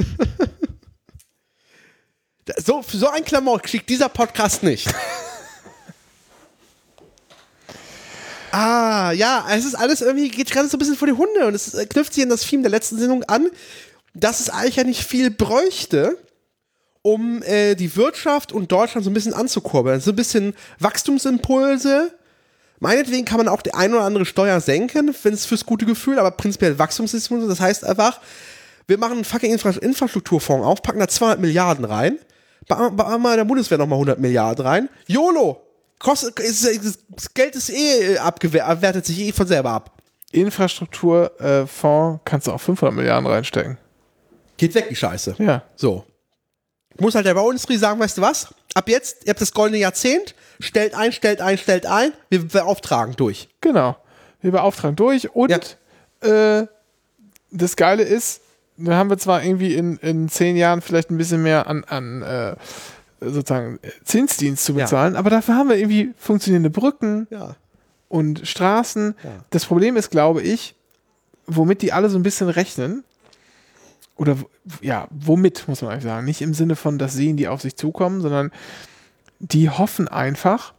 So, für so ein Klamauk schickt dieser Podcast nicht. Ah, ja, es ist alles irgendwie, geht gerade so ein bisschen vor die Hunde und es knüpft sich an das Theme der letzten Sendung an, dass es eigentlich ja nicht viel bräuchte, um äh, die Wirtschaft und Deutschland so ein bisschen anzukurbeln. So ein bisschen Wachstumsimpulse. Meinetwegen kann man auch die ein oder andere Steuer senken, wenn es fürs gute Gefühl, aber prinzipiell Wachstumsimpulse, das heißt einfach, wir machen einen fucking Infra- Infrastrukturfonds auf, packen da zweihundert Milliarden rein, bauen mal in der Bundeswehr nochmal hundert Milliarden rein. YOLO! Kostet, ist, das Geld ist eh abgewertet, sich eh von selber ab. Infrastrukturfonds äh, kannst du auch fünfhundert Milliarden reinstecken. Geht weg, die Scheiße. Ja. So. Muss halt der Bauindustrie sagen, weißt du was? Ab jetzt, ihr habt das goldene Jahrzehnt, stellt ein, stellt ein, stellt ein, wir beauftragen durch. Genau. Wir beauftragen durch und Ja. äh, das Geile ist, dann haben wir zwar irgendwie in, in zehn Jahren vielleicht ein bisschen mehr an, an äh, sozusagen Zinsdienst zu bezahlen, Ja. aber dafür haben wir irgendwie funktionierende Brücken Ja. und Straßen. Ja. Das Problem ist, glaube ich, womit die alle so ein bisschen rechnen, oder w- ja, womit, muss man eigentlich sagen, nicht im Sinne von, das sehen die auf sich zukommen, sondern die hoffen einfach,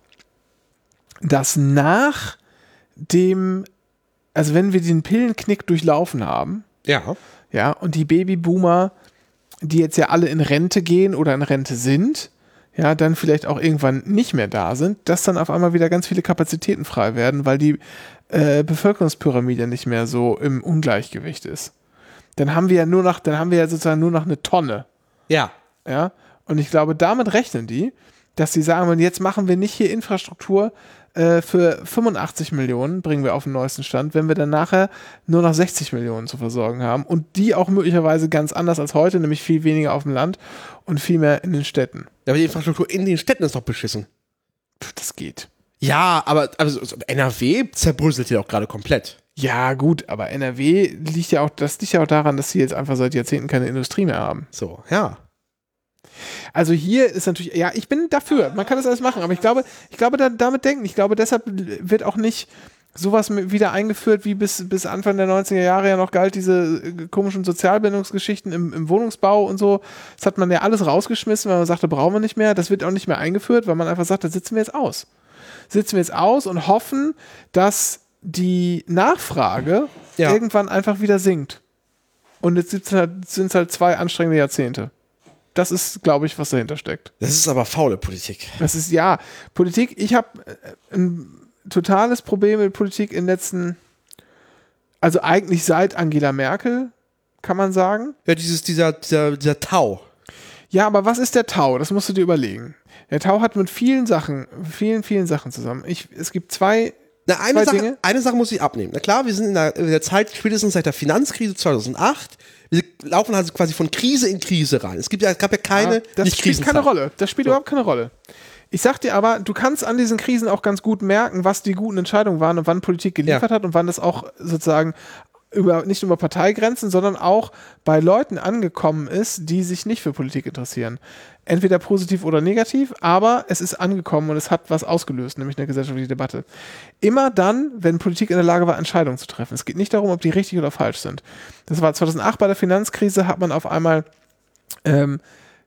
dass nach dem, also wenn wir den Pillenknick durchlaufen haben, Ja. ja, und die Babyboomer, die jetzt ja alle in Rente gehen oder in Rente sind, ja, dann vielleicht auch irgendwann nicht mehr da sind, dass dann auf einmal wieder ganz viele Kapazitäten frei werden, weil die äh, Bevölkerungspyramide nicht mehr so im Ungleichgewicht ist. Dann haben wir ja nur noch, dann haben wir ja sozusagen nur noch eine Tonne, Ja. ja, und ich glaube, damit rechnen die, dass sie sagen, und jetzt machen wir nicht hier Infrastruktur äh, für fünfundachtzig Millionen, bringen wir auf den neuesten Stand, wenn wir dann nachher nur noch sechzig Millionen zu versorgen haben und die auch möglicherweise ganz anders als heute, nämlich viel weniger auf dem Land und viel mehr in den Städten. Aber die Infrastruktur in den Städten ist doch beschissen. Pff, das geht. Ja, aber also, so N R W zerbröselt ja auch gerade komplett. Ja, gut, aber N R W liegt ja auch, das liegt ja auch daran, dass sie jetzt einfach seit Jahrzehnten keine Industrie mehr haben. So, ja. Also hier ist natürlich, ja, ich bin dafür, man kann das alles machen, aber ich glaube, ich glaube, da, damit denken, ich glaube, deshalb wird auch nicht sowas mit- wieder eingeführt, wie bis, bis Anfang der neunziger Jahre ja noch galt, diese äh, komischen Sozialbindungsgeschichten im, im Wohnungsbau und so. Das hat man ja alles rausgeschmissen, weil man sagte, brauchen wir nicht mehr. Das wird auch nicht mehr eingeführt, weil man einfach sagt, das sitzen wir jetzt aus. Sitzen wir jetzt aus und hoffen, dass die Nachfrage Ja. irgendwann einfach wieder sinkt. Und jetzt sind es halt, sind's halt zwei anstrengende Jahrzehnte. Das ist, glaube ich, was dahinter steckt. Das ist aber faule Politik. Das ist, ja, Politik, ich habe ein totales Problem mit Politik in den letzten, also eigentlich seit Angela Merkel, kann man sagen. Ja, dieses, dieser, dieser, dieser Tau. Ja, aber was ist der Tau? Das musst du dir überlegen. Der Tau hat mit vielen Sachen, vielen, vielen Sachen zusammen. Ich, es gibt zwei, Na, eine, zwei Sache, Dinge. eine Sache muss ich abnehmen. Na klar, wir sind in der, in der Zeit, spätestens seit der Finanzkrise zweitausendacht, wir laufen also quasi von Krise in Krise rein. Es, gibt ja, es gab ja keine Ja, das nicht spielt keine Krisenzeit. Rolle. Das spielt So. überhaupt keine Rolle. Ich sag dir aber, du kannst an diesen Krisen auch ganz gut merken, was die guten Entscheidungen waren und wann Politik geliefert Ja. hat und wann das auch sozusagen über, nicht nur über Parteigrenzen, sondern auch bei Leuten angekommen ist, die sich nicht für Politik interessieren. Entweder positiv oder negativ, aber es ist angekommen und es hat was ausgelöst, nämlich eine gesellschaftliche Debatte. Immer dann, wenn Politik in der Lage war, Entscheidungen zu treffen. Es geht nicht darum, ob die richtig oder falsch sind. Das war zweitausendacht bei der Finanzkrise, hat man auf einmal ähm,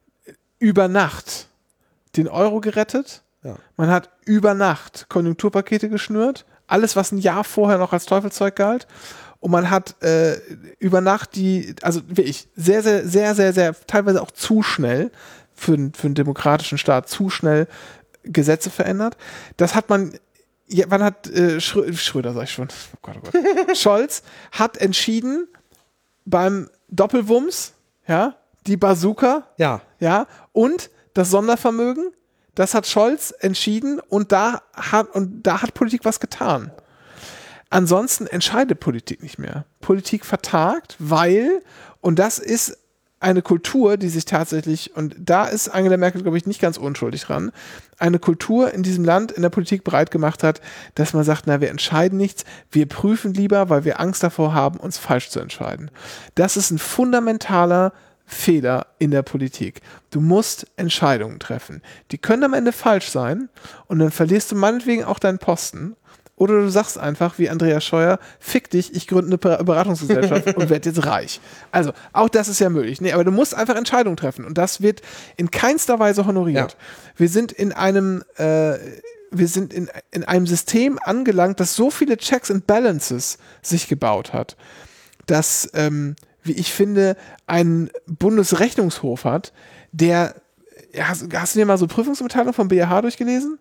über Nacht den Euro gerettet. Ja. Man hat über Nacht Konjunkturpakete geschnürt. Alles, was ein Jahr vorher noch als Teufelszeug galt. Und man hat äh, über Nacht die, also wirklich sehr, sehr, sehr, sehr, sehr, teilweise auch zu schnell für, für einen demokratischen Staat zu schnell Gesetze verändert. Das hat man, ja, wann hat äh, Schrö Schröder, sag ich schon, oh Gott, oh Gott. Scholz hat entschieden beim Doppelwumms, ja, die Bazooka, Ja. ja, und das Sondervermögen, das hat Scholz entschieden und da hat, und da hat Politik was getan. Ansonsten entscheidet Politik nicht mehr. Politik vertagt, weil, und das ist eine Kultur, die sich tatsächlich, und da ist Angela Merkel, glaube ich, nicht ganz unschuldig dran, eine Kultur in diesem Land in der Politik breit gemacht hat, dass man sagt, na, wir entscheiden nichts, wir prüfen lieber, weil wir Angst davor haben, uns falsch zu entscheiden. Das ist ein fundamentaler Fehler in der Politik. Du musst Entscheidungen treffen. Die können am Ende falsch sein und dann verlierst du meinetwegen auch deinen Posten. Oder du sagst einfach, wie Andreas Scheuer, fick dich, ich gründe eine Beratungsgesellschaft und werde jetzt reich. Also, auch das ist ja möglich. Nee, aber du musst einfach Entscheidungen treffen und das wird in keinster Weise honoriert. Ja. Wir sind in einem, äh, wir sind in, in einem System angelangt, das so viele Checks and Balances sich gebaut hat, dass, ähm, wie ich finde, ein Bundesrechnungshof hat, der, hast, hast du dir mal so Prüfungsmitteilung vom B R H durchgelesen?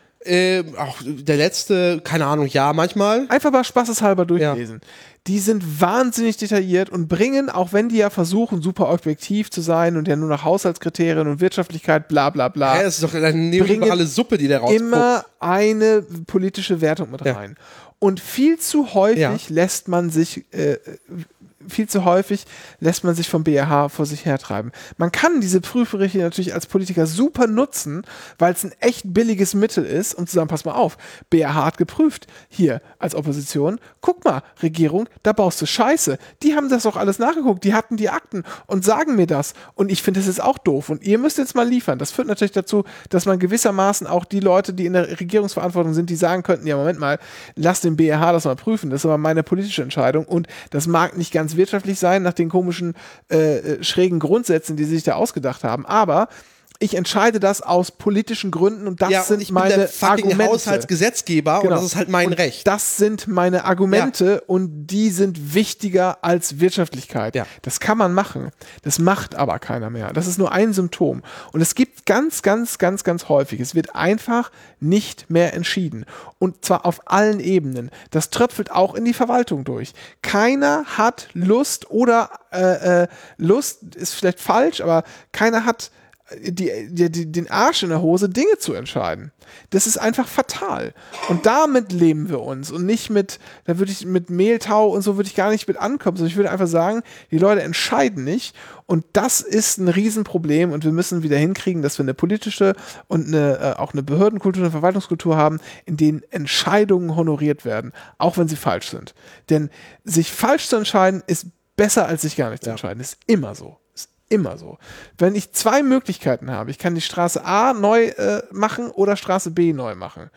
Ähm, auch der letzte, keine Ahnung, ja, manchmal. Einfach mal spaßeshalber durchlesen. Ja. Die sind wahnsinnig detailliert und bringen, auch wenn die ja versuchen, super objektiv zu sein und ja nur nach Haushaltskriterien und Wirtschaftlichkeit, bla bla bla. Ja, das ist doch eine neoliberale Suppe, die da rauskommt. Immer eine politische Wertung mit rein. Ja. Und viel zu häufig ja. lässt man sich äh, viel zu häufig lässt man sich vom B R H vor sich hertreiben. Man kann diese Prüfberichte natürlich als Politiker super nutzen, weil es ein echt billiges Mittel ist, um zu sagen, pass mal auf, B R H hat geprüft, hier als Opposition, guck mal, Regierung, da baust du Scheiße. Die haben das doch alles nachgeguckt, die hatten die Akten und sagen mir das. Und ich finde, das ist auch doof. Und ihr müsst jetzt mal liefern. Das führt natürlich dazu, dass man gewissermaßen auch die Leute, die in der Regierungsverantwortung sind, die sagen könnten, ja, Moment mal, lass den B R H das mal prüfen. Das ist aber meine politische Entscheidung. Und das mag nicht ganz wirtschaftlich sein, nach den komischen, äh, schrägen Grundsätzen, die sie sich da ausgedacht haben. Aber ich entscheide das aus politischen Gründen und das ja, sind und ich meine bin der fucking Argumente. Haushaltsgesetzgeber Genau. und das ist halt mein und Recht. Das sind meine Argumente ja. und die sind wichtiger als Wirtschaftlichkeit. Ja. Das kann man machen. Das macht aber keiner mehr. Das ist nur ein Symptom. Und es gibt ganz, ganz, ganz, ganz häufig, es wird einfach nicht mehr entschieden. Und zwar auf allen Ebenen. Das tröpfelt auch in die Verwaltung durch. Keiner hat Lust oder äh, äh, Lust ist vielleicht falsch, aber keiner hat Die, die, die, den Arsch in der Hose, Dinge zu entscheiden. Das ist einfach fatal. Und damit leben wir uns und nicht mit, da würde ich mit Mehltau und so würde ich gar nicht mit ankommen, sondern ich würde einfach sagen, die Leute entscheiden nicht und das ist ein Riesenproblem und wir müssen wieder hinkriegen, dass wir eine politische und eine, äh, auch eine Behördenkultur, eine Verwaltungskultur haben, in denen Entscheidungen honoriert werden, auch wenn sie falsch sind. Denn sich falsch zu entscheiden ist besser, als sich gar nicht zu entscheiden. Das ist immer so. Immer so. Wenn ich zwei Möglichkeiten habe, ich kann die Straße A neu äh, machen oder Straße B neu machen.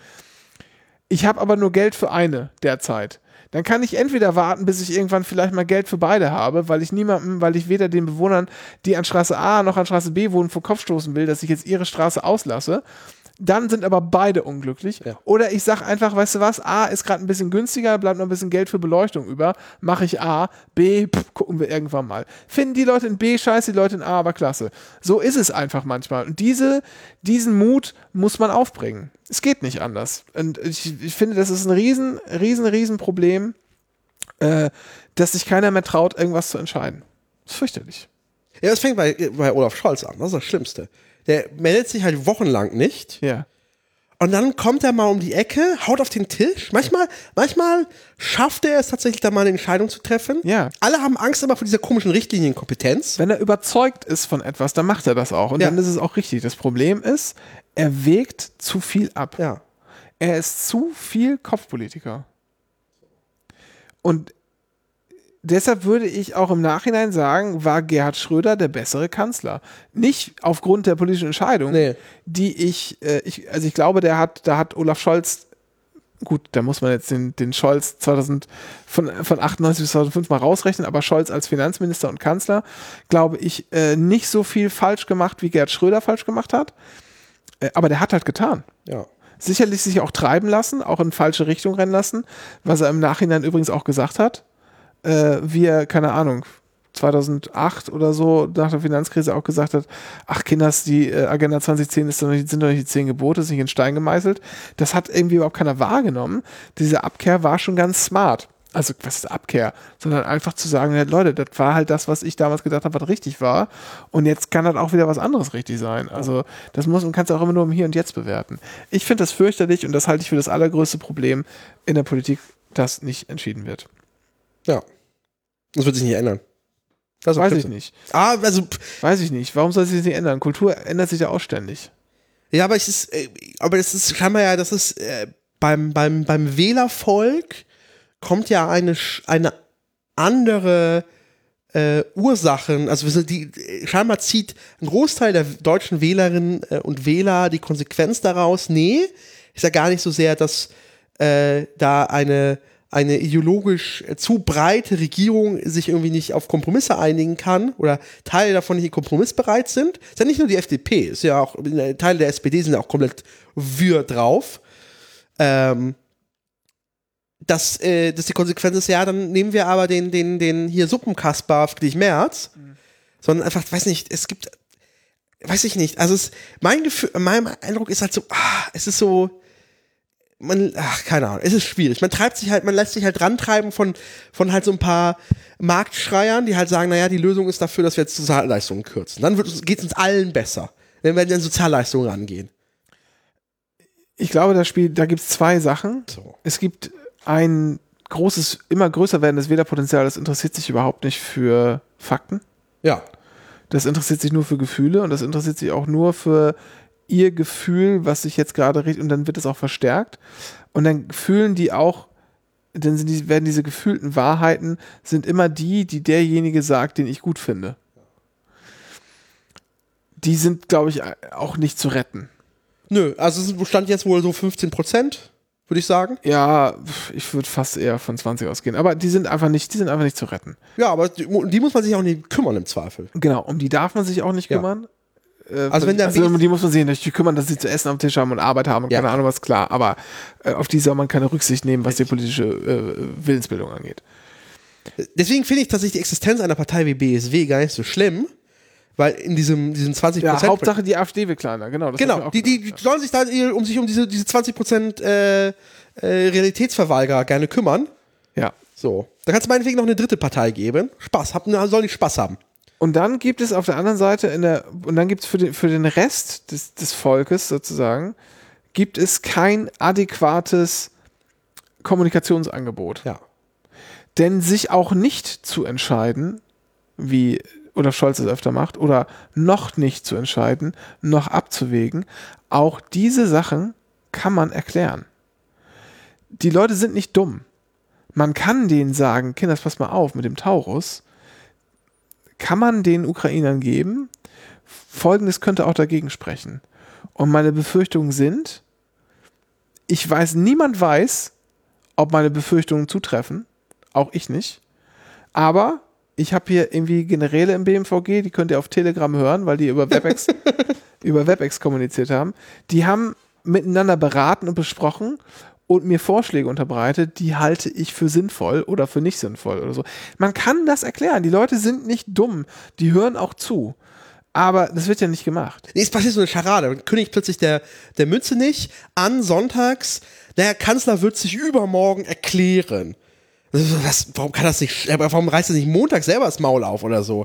Ich habe aber nur Geld für eine derzeit. Dann kann ich entweder warten, bis ich irgendwann vielleicht mal Geld für beide habe, weil ich niemandem, weil ich weder den Bewohnern, die an Straße A noch an Straße B wohnen, vor Kopf stoßen will, dass ich jetzt ihre Straße auslasse. Dann sind aber beide unglücklich. Ja. Oder ich sage einfach, weißt du was, A ist gerade ein bisschen günstiger, bleibt noch ein bisschen Geld für Beleuchtung über, mache ich A, B, pff, gucken wir irgendwann mal. Finden die Leute in B scheiße, die Leute in A aber klasse. So ist es einfach manchmal. Und diese, diesen Mut muss man aufbringen. Es geht nicht anders. Und ich, ich finde, das ist ein riesen, riesen, riesen Problem, äh, dass sich keiner mehr traut, irgendwas zu entscheiden. Das ist fürchterlich. Ja, das fängt bei, bei Olaf Scholz an, das ist das Schlimmste. Der meldet sich halt wochenlang nicht. Ja. Und dann kommt er mal um die Ecke, haut auf den Tisch. Manchmal, manchmal schafft er es tatsächlich, da mal eine Entscheidung zu treffen. Ja. Alle haben Angst immer vor dieser komischen Richtlinienkompetenz. Wenn er überzeugt ist von etwas, dann macht er das auch. Und Ja. dann ist es auch richtig. Das Problem ist, er wägt zu viel ab. Ja. Er ist zu viel Kopfpolitiker. Und deshalb würde ich auch im Nachhinein sagen, war Gerhard Schröder der bessere Kanzler. Nicht aufgrund der politischen Entscheidung, Nee. die ich, äh, ich, also ich glaube, der hat, da hat Olaf Scholz, gut, da muss man jetzt den, den Scholz zweitausend, von, von achtundneunzig bis zweitausendfünf mal rausrechnen, aber Scholz als Finanzminister und Kanzler, glaube ich, äh, nicht so viel falsch gemacht, wie Gerhard Schröder falsch gemacht hat. Äh, aber der hat halt getan. Ja. Sicherlich sich auch treiben lassen, auch in falsche Richtung rennen lassen, was er im Nachhinein übrigens auch gesagt hat. Äh, wie er, keine Ahnung, zweitausendacht oder so nach der Finanzkrise auch gesagt hat, ach Kinders, die äh, Agenda zwanzig zehn ist doch nicht, sind doch nicht die zehn Gebote, ist nicht in Stein gemeißelt. Das hat irgendwie überhaupt keiner wahrgenommen. Diese Abkehr war schon ganz smart. Also, was ist Abkehr? Sondern einfach zu sagen, ja, Leute, das war halt das, was ich damals gedacht habe, was richtig war. Und jetzt kann das auch wieder was anderes richtig sein. Also, das muss und kannst du auch immer nur im Hier und Jetzt bewerten. Ich finde das fürchterlich und das halte ich für das allergrößte Problem in der Politik, dass nicht entschieden wird. Ja. Das wird sich nicht ändern. Das ist Weiß auch ich Klipse. nicht. Ah, also, pff, Weiß ich nicht. Warum soll sich das nicht ändern? Kultur ändert sich ja auch ständig. ja, aber es ist, äh, aber das ist scheinbar ja, das ist äh, beim, beim, beim Wählervolk kommt ja eine, sch- eine andere äh, Ursachen, also wir sind die, äh, scheinbar zieht ein Großteil der deutschen Wählerinnen äh, und Wähler die Konsequenz daraus, nee, ist ja gar nicht so sehr, dass äh, da eine eine ideologisch äh, zu breite Regierung sich irgendwie nicht auf Kompromisse einigen kann oder Teile davon nicht kompromissbereit sind. Ist ja nicht nur die F D P, ist ja auch, äh, Teile der S P D sind ja auch komplett wirr drauf. Ähm, dass, äh, dass die Konsequenz ist, ja, dann nehmen wir aber den, den, den hier Suppenkasper Friedrich Merz, mhm. sondern einfach, weiß nicht, es gibt, weiß ich nicht, also es, mein Gefühl, mein Eindruck ist halt so, ah, es ist so, man, ach, keine Ahnung, es ist schwierig. Man treibt sich halt, man lässt sich halt rantreiben von, von halt so ein paar Marktschreiern, die halt sagen, naja, die Lösung ist dafür, dass wir jetzt Sozialleistungen kürzen. Dann geht es uns allen besser, wenn wir an Sozialleistungen rangehen. Ich glaube, das Spiel, da gibt es zwei Sachen. So. Es gibt ein großes, immer größer werdendes Wählerpotenzial, das interessiert sich überhaupt nicht für Fakten. Ja. Das interessiert sich nur für Gefühle und das interessiert sich auch nur für ihr Gefühl, was sich jetzt gerade richtet, und dann wird es auch verstärkt. Und dann fühlen die auch, dann sind die, werden diese gefühlten Wahrheiten, sind immer die, die derjenige sagt, den ich gut finde. Die sind, glaube ich, auch nicht zu retten. Nö, also es stand jetzt wohl so fünfzehn Prozent, würde ich sagen. Ja, ich würde fast eher von zwanzig ausgehen. Aber die sind einfach nicht, die sind einfach nicht zu retten. Ja, aber die, die muss man sich auch nicht kümmern im Zweifel. Genau, um die darf man sich auch nicht Ja. kümmern. Äh, Also wenn der also um Weg- die muss man sich natürlich kümmern, dass sie zu essen am Tisch haben und Arbeit haben und Ja. keine Ahnung was, klar. Aber äh, auf die soll man keine Rücksicht nehmen, was die politische äh, Willensbildung angeht. Deswegen finde ich tatsächlich die Existenz einer Partei wie B S W gar nicht so schlimm, weil in diesem diesen zwanzig Prozent... Ja, Hauptsache die AfD wird kleiner, genau. Das hab ich mir Genau, auch die, die gedacht, sollen sich da eh um sich um diese, diese zwanzig Prozent äh, äh, Realitätsverweigerer gerne kümmern. ja. So. Da kannst du meinetwegen noch eine dritte Partei geben. Spaß, hab, sollen die Spaß haben. Und dann gibt es auf der anderen Seite, in der, und dann gibt es für den, für den Rest des, des Volkes sozusagen, gibt es kein adäquates Kommunikationsangebot. Ja. Denn sich auch nicht zu entscheiden, wie Olaf Scholz es öfter macht, oder noch nicht zu entscheiden, noch abzuwägen, auch diese Sachen kann man erklären. Die Leute sind nicht dumm. Man kann denen sagen, Kinders, pass mal auf, mit dem Taurus kann man den Ukrainern geben. Folgendes könnte auch dagegen sprechen. Und meine Befürchtungen sind, ich weiß, niemand weiß, ob meine Befürchtungen zutreffen. Auch ich nicht. Aber ich habe hier irgendwie Generäle im B M V G, die könnt ihr auf Telegram hören, weil die über WebEx, über WebEx kommuniziert haben. Die haben miteinander beraten und besprochen und mir Vorschläge unterbreitet, die halte ich für sinnvoll oder für nicht sinnvoll oder so. Man kann das erklären. Die Leute sind nicht dumm. Die hören auch zu. Aber das wird ja nicht gemacht. Nee, es passiert so eine Scharade. Dann kündigt plötzlich der, der Mütze nicht an sonntags, der Herr Kanzler wird sich übermorgen erklären. Was, warum kann das nicht, warum reißt er nicht Montag selber das Maul auf oder so?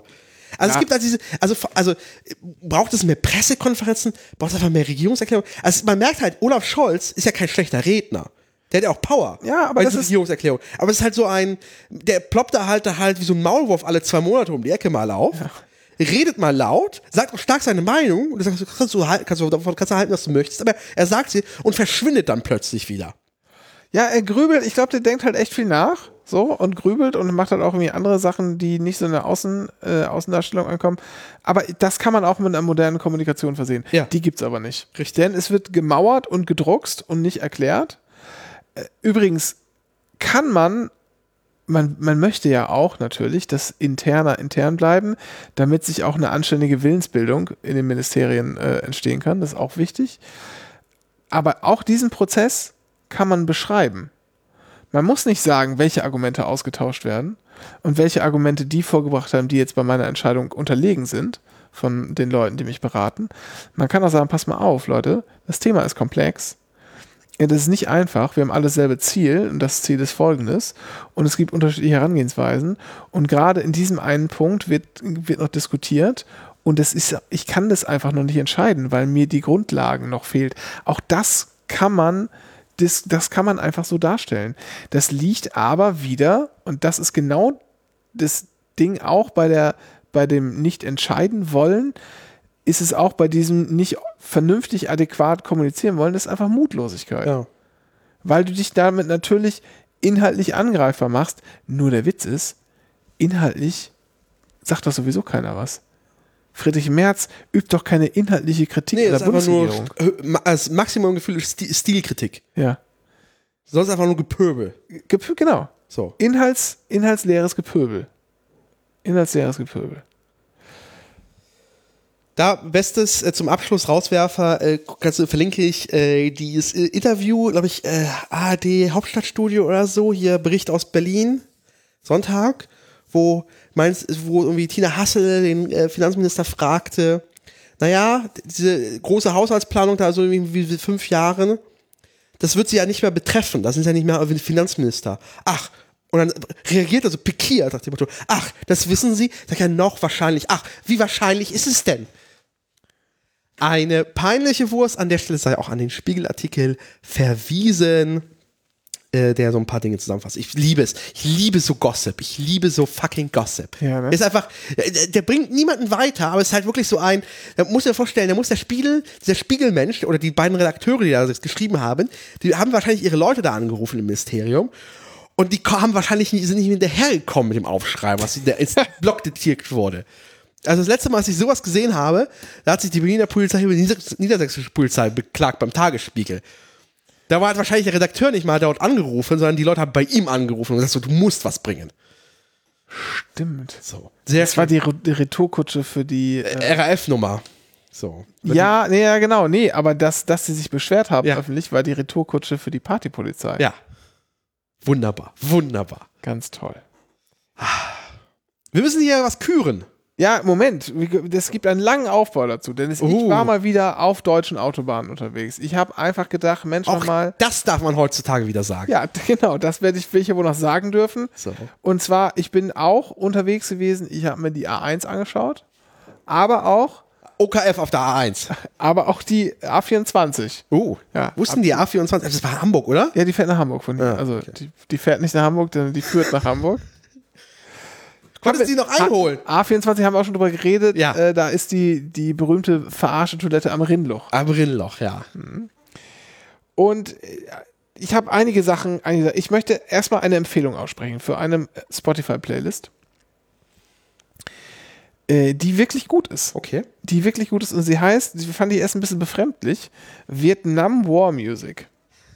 Also Ja. es gibt halt diese, also, also braucht es mehr Pressekonferenzen, braucht es einfach mehr Regierungserklärungen. Also man merkt halt, Olaf Scholz ist ja kein schlechter Redner. Der hat ja auch Power. Ja, aber bei das dieser ist- Regierungserklärung. Aber es ist halt so ein, der ploppt da halt, da halt wie so ein Maulwurf alle zwei Monate um die Ecke mal auf. Ja. Redet mal laut, sagt auch stark seine Meinung und du sagst, kannst du, halt, kannst du davon kannst du halten, was du möchtest, aber er sagt sie und verschwindet dann plötzlich wieder. Ja, er grübelt, ich glaube, der denkt halt echt viel nach, so, und grübelt und macht halt auch irgendwie andere Sachen, die nicht so in der Außen, äh, Außendarstellung ankommen. Aber das kann man auch mit einer modernen Kommunikation versehen. Ja. Die gibt's aber nicht. Richtig. Denn es wird gemauert und gedruckst und nicht erklärt. Äh, Übrigens kann man Man, man möchte ja auch natürlich, dass Interner intern bleiben, damit sich auch eine anständige Willensbildung in den Ministerien äh, entstehen kann. Das ist auch wichtig. Aber auch diesen Prozess kann man beschreiben. Man muss nicht sagen, welche Argumente ausgetauscht werden und welche Argumente die vorgebracht haben, die jetzt bei meiner Entscheidung unterlegen sind von den Leuten, die mich beraten. Man kann auch sagen, pass mal auf, Leute, das Thema ist komplex. Ja, das ist nicht einfach. Wir haben alle dasselbe Ziel und das Ziel ist folgendes. Und es gibt unterschiedliche Herangehensweisen. Und gerade in diesem einen Punkt wird, wird noch diskutiert. Und das ist, ich kann das einfach noch nicht entscheiden, weil mir die Grundlagen noch fehlt. Auch das kann man, das, das kann man einfach so darstellen. Das liegt aber wieder, und das ist genau das Ding auch bei der, bei dem nicht entscheiden wollen, ist es auch bei diesem nicht vernünftig adäquat kommunizieren wollen, das ist einfach Mutlosigkeit. Ja. Weil du dich damit natürlich inhaltlich angreifbar machst. Nur der Witz ist, inhaltlich sagt doch sowieso keiner was. Friedrich Merz übt doch keine inhaltliche Kritik Nee, an das der ist einfach nur Bundesregierung. äh, ma- das Maximum-Gefühl ist Sti- Stilkritik. Ja. Sonst einfach nur Gepöbel. Gep- Genau. So. Inhalts, inhaltsleeres Gepöbel. Inhaltsleeres Gepöbel. Da bestes äh, zum Abschluss Rauswerfer, äh, kannst du, verlinke ich äh, dieses äh, Interview, glaube ich, äh, A R D Hauptstadtstudio oder so, hier Bericht aus Berlin, Sonntag, wo meinst, wo irgendwie Tina Hassel den äh, Finanzminister fragte, naja, diese große Haushaltsplanung da so irgendwie wie fünf Jahren, das wird sie ja nicht mehr betreffen, das ist ja nicht mehr Finanzminister. Ach, und dann reagiert er so pikiert nach dem Motto, ach, das wissen Sie? Sag ja noch wahrscheinlich, ach, wie wahrscheinlich ist es denn? Eine peinliche Wurst, an der Stelle sei auch an den Spiegelartikel verwiesen, äh, der so ein paar Dinge zusammenfasst. Ich liebe es. Ich liebe so Gossip. Ich liebe so fucking Gossip. Ja, ne? Ist einfach, der, der bringt niemanden weiter, aber es ist halt wirklich so ein, da muss dir vorstellen, da muss der Spiegel, dieser Spiegelmensch oder die beiden Redakteure, die da das geschrieben haben, die haben wahrscheinlich ihre Leute da angerufen im Ministerium. Und die haben wahrscheinlich nicht, sind nicht hinterhergekommen mit dem Aufschreiben, was ins Blog diktiert wurde. Also das letzte Mal, als ich sowas gesehen habe, da hat sich die Berliner Polizei über die Nieder- niedersächsische Polizei beklagt beim Tagesspiegel. Da war halt wahrscheinlich der Redakteur nicht mal dort angerufen, sondern die Leute haben bei ihm angerufen und gesagt, so, du musst was bringen. Stimmt. So. Sehr Das war die, Re- die Retourkutsche für die. Äh, R A F-Nummer. So. ja, nee, ja, genau. Nee, aber dass, dass sie sich beschwert haben Ja. öffentlich, war die Retourkutsche für die Partypolizei. Ja. Wunderbar. Wunderbar. Ganz toll. Wir müssen hier was küren. Ja, Moment. Es gibt einen langen Aufbau dazu, denn es, ich Uh. war mal wieder auf deutschen Autobahnen unterwegs. Ich habe einfach gedacht, Mensch, Auch mal. das darf man heutzutage wieder sagen. Ja, genau, das werde ich, will ich ja wohl noch sagen dürfen. So. Und zwar, ich bin auch unterwegs gewesen, ich habe mir die A eins angeschaut, aber auch, O K F auf der A eins. aber auch die A vierundzwanzig. Oh. Ja. Wussten die A vierundzwanzig? Das war Hamburg, oder? Ja, die fährt nach Hamburg von hier. Ja, Also okay. die, die fährt nicht nach Hamburg, denn die führt nach Hamburg. Konntest du die noch einholen? A vierundzwanzig haben wir auch schon drüber geredet. Ja. Äh, da ist die, die berühmte Verarsche-Toilette am Rinnloch. Am Rinnloch, ja. Und äh, ich habe einige Sachen, einige, ich möchte erstmal eine Empfehlung aussprechen für eine Spotify-Playlist, äh, die wirklich gut ist. Okay. Die wirklich gut ist und sie heißt, die fand ich erst ein bisschen befremdlich, Vietnam War Music.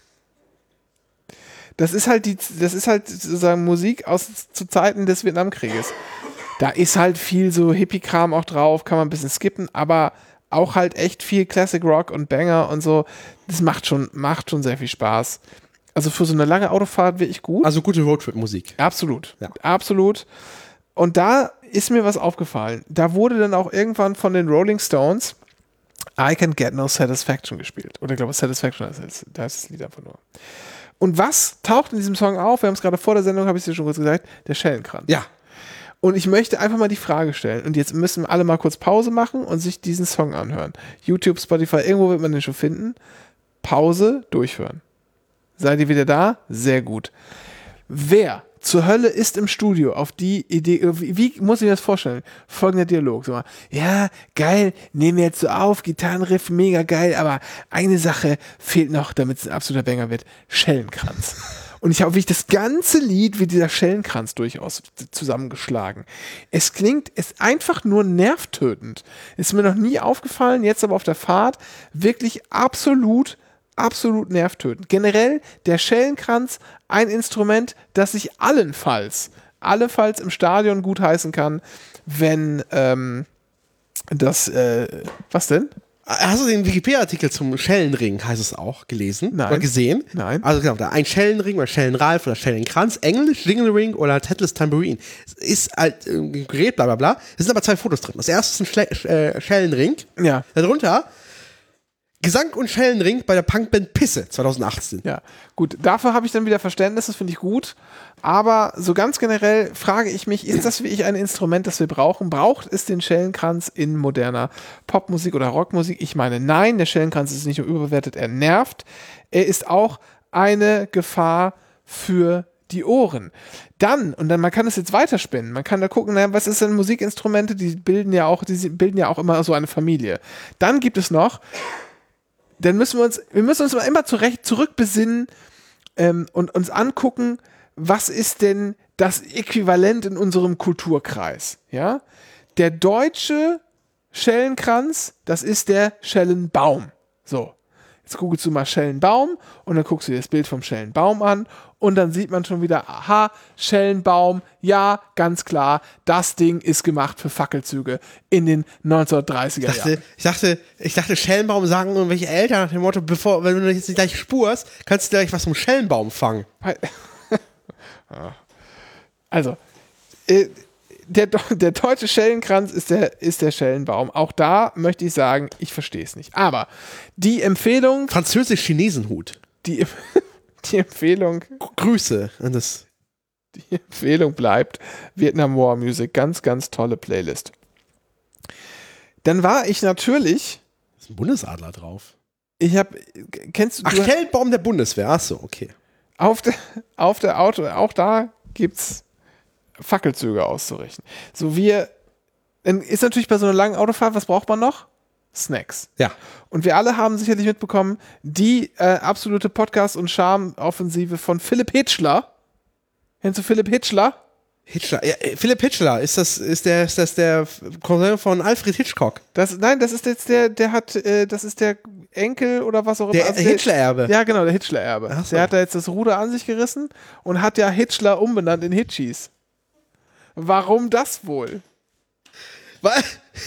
Das ist halt die, das ist halt sozusagen Musik aus zu Zeiten des Vietnamkrieges. Da ist halt viel so Hippie-Kram auch drauf, kann man ein bisschen skippen, aber auch halt echt viel Classic Rock und Banger und so. Das macht schon, macht schon sehr viel Spaß. Also für so eine lange Autofahrt wirklich gut. Also gute Roadtrip-Musik. Absolut. Ja. Absolut. Und da ist mir was aufgefallen. Da wurde dann auch irgendwann von den Rolling Stones I Can Get No Satisfaction gespielt. Oder ich glaube, Satisfaction heißt das, da ist das Lied einfach nur. Und was taucht in diesem Song auf? Wir haben es gerade vor der Sendung, habe ich es dir schon kurz gesagt, der Schellenkranz. Ja. Und ich möchte einfach mal die Frage stellen. Und jetzt müssen alle mal kurz Pause machen und sich diesen Song anhören. YouTube, Spotify, irgendwo wird man den schon finden. Pause, durchhören. Seid ihr wieder da? Sehr gut. Wer zur Hölle ist im Studio auf die Idee, wie, wie muss ich mir das vorstellen? Folgender Dialog. So mal, ja, geil, nehmen wir jetzt so auf, Gitarrenriff, mega geil, aber eine Sache fehlt noch, damit es ein absoluter Banger wird. Schellenkranz. Und ich habe wirklich das ganze Lied wie dieser Schellenkranz durchaus zusammengeschlagen. Es klingt, es ist einfach nur nervtötend. Ist mir noch nie aufgefallen, jetzt aber auf der Fahrt wirklich absolut, absolut nervtötend. Generell der Schellenkranz, ein Instrument, das sich allenfalls, allenfalls im Stadion gut heißen kann, wenn ähm, das, äh, was denn? Hast du den Wikipedia-Artikel zum Schellenring, heißt es auch, gelesen? Nein. Oder gesehen? Nein. Also genau, da ein Schellenring oder Schellenralf oder Schellenkranz, Englisch, Jingle Ring oder Tedless Tambourine. Es ist halt ein Gerät, bla bla bla. Es sind aber zwei Fotos drin. Das erste ist ein Schle äh, Schellenring. Ja. Darunter Gesang und Schellenring bei der Punkband Pisse zwanzig achtzehn. Ja, gut, dafür habe ich dann wieder Verständnis, das finde ich gut. Aber so ganz generell frage ich mich, ist das wirklich ein Instrument, das wir brauchen? Braucht es den Schellenkranz in moderner Popmusik oder Rockmusik? Ich meine, nein, der Schellenkranz ist nicht nur überbewertet, er nervt. Er ist auch eine Gefahr für die Ohren. Dann, und dann, man kann es jetzt weiterspinnen, man kann da gucken, na, was ist denn Musikinstrumente, die bilden ja auch, die bilden ja auch immer so eine Familie. Dann gibt es noch, dann müssen wir uns, wir müssen uns immer zurecht zurückbesinnen ähm, und uns angucken, was ist denn das Äquivalent in unserem Kulturkreis? Ja? Der deutsche Schellenkranz, das ist der Schellenbaum. So, jetzt googelst du mal Schellenbaum und dann guckst du dir das Bild vom Schellenbaum an und dann sieht man schon wieder, aha, Schellenbaum, ja, ganz klar, das Ding ist gemacht für Fackelzüge in den neunzehnhundertdreißiger Ich dachte, Jahren. ich dachte, ich dachte, Schellenbaum sagen irgendwelche Eltern nach dem Motto, bevor, wenn du jetzt nicht gleich spurst, kannst du gleich was vom Schellenbaum fangen. Also, äh, der, der deutsche Schellenkranz ist der, ist der Schellenbaum. Auch da möchte ich sagen, ich verstehe es nicht. Aber die Empfehlung, Französisch-Chinesenhut. die, die Empfehlung, Grüße an das. die Empfehlung bleibt Vietnam War Music. Ganz, ganz tolle Playlist. Dann war ich natürlich, Da ist ein Bundesadler drauf. ich habe, kennst du, Ach, du Schellenbaum der Bundeswehr. Achso, okay. auf der, auf der Auto, auch da gibt's Fackelzüge auszurichten. So wir, dann ist natürlich bei so einer langen Autofahrt, was braucht man noch? Snacks. Ja. Und wir alle haben sicherlich mitbekommen, die äh, absolute Podcast- und Charme-Offensive von Philipp Hitchler. Kennst du Philipp Hitchler? Hitchler. Ja, äh, Philipp Hitchler, ist das, ist der, ist das der Cousin von Alfred Hitchcock? Das, nein, das ist jetzt der, der hat, äh, das ist der Enkel oder was auch immer. Der Also Hitchler-Erbe. Ja, genau, der Hitchler-Erbe. Ach so. Der hat da jetzt das Ruder an sich gerissen und hat ja Hitchler umbenannt in Hitchis. Warum das wohl? Was?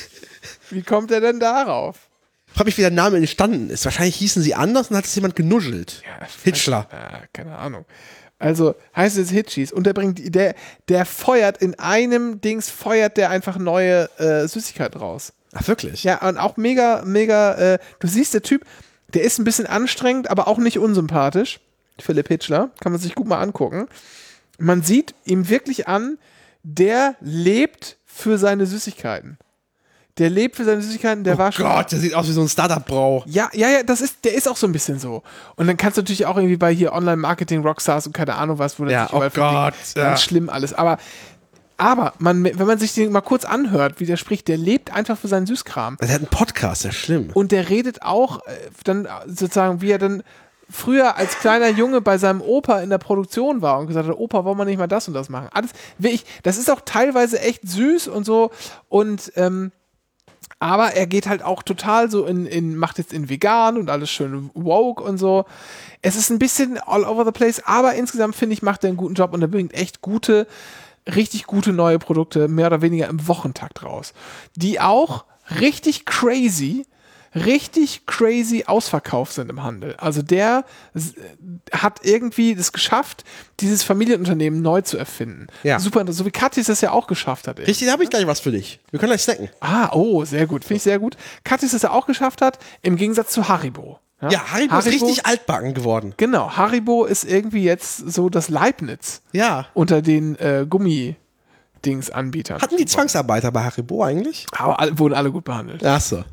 Wie kommt er denn darauf? Ich frage mich, wie der Name entstanden ist. Wahrscheinlich hießen sie anders und hat es jemand genuschelt. Ja, Hitchler. Ja, keine Ahnung. Also heißt es Hitchis und der bringt, der, der feuert in einem Dings, feuert der einfach neue äh, Süßigkeiten raus. Ach, wirklich? Ja, und auch mega, mega, äh, du siehst, der Typ, der ist ein bisschen anstrengend, aber auch nicht unsympathisch. Philipp Hitchler, kann man sich gut mal angucken. Man sieht ihm wirklich an, der lebt für seine Süßigkeiten. Der lebt für seine Süßigkeiten, der Oh war schon. Gott, der sieht aus wie so ein Startup-Brauch. Ja, ja, ja, das ist, der ist auch so ein bisschen so. Und dann kannst du natürlich auch irgendwie bei hier Online-Marketing-Rockstars und keine Ahnung was, wo das Ja, sich überall oh verlinkt. Gott, ja. Ganz schlimm alles. Aber, aber man, wenn man sich den mal kurz anhört, wie der spricht, der lebt einfach für seinen Süßkram. Der hat einen Podcast, ja schlimm. Und der redet auch äh, dann sozusagen, wie er dann früher als kleiner Junge bei seinem Opa in der Produktion war und gesagt hat, Opa, wollen wir nicht mal das und das machen? Alles, wirklich, das ist auch teilweise echt süß und so und ähm, aber er geht halt auch total so in, in, macht jetzt in vegan und alles schön woke und so. Es ist ein bisschen all over the place, aber insgesamt finde ich, macht er einen guten Job und er bringt echt gute, richtig gute neue Produkte, mehr oder weniger im Wochentakt raus. Die auch richtig crazy, richtig crazy ausverkauft sind im Handel. Also der s- hat irgendwie das geschafft, dieses Familienunternehmen neu zu erfinden. Ja. Super, so wie Katis das ja auch geschafft hat. Richtig, da habe ich gleich was für dich. Wir können gleich snacken. Ah, oh, sehr gut. Finde ich sehr gut. Katis das ja auch geschafft hat, im Gegensatz zu Haribo. Ja, Haribo, ist richtig altbacken geworden. Genau, Haribo ist irgendwie jetzt so das Leibniz Ja. unter den äh, Gummi, Dings-Anbietern. Hatten die Zwangsarbeiter bei Haribo eigentlich? Aber alle, wurden alle gut behandelt. Ach so.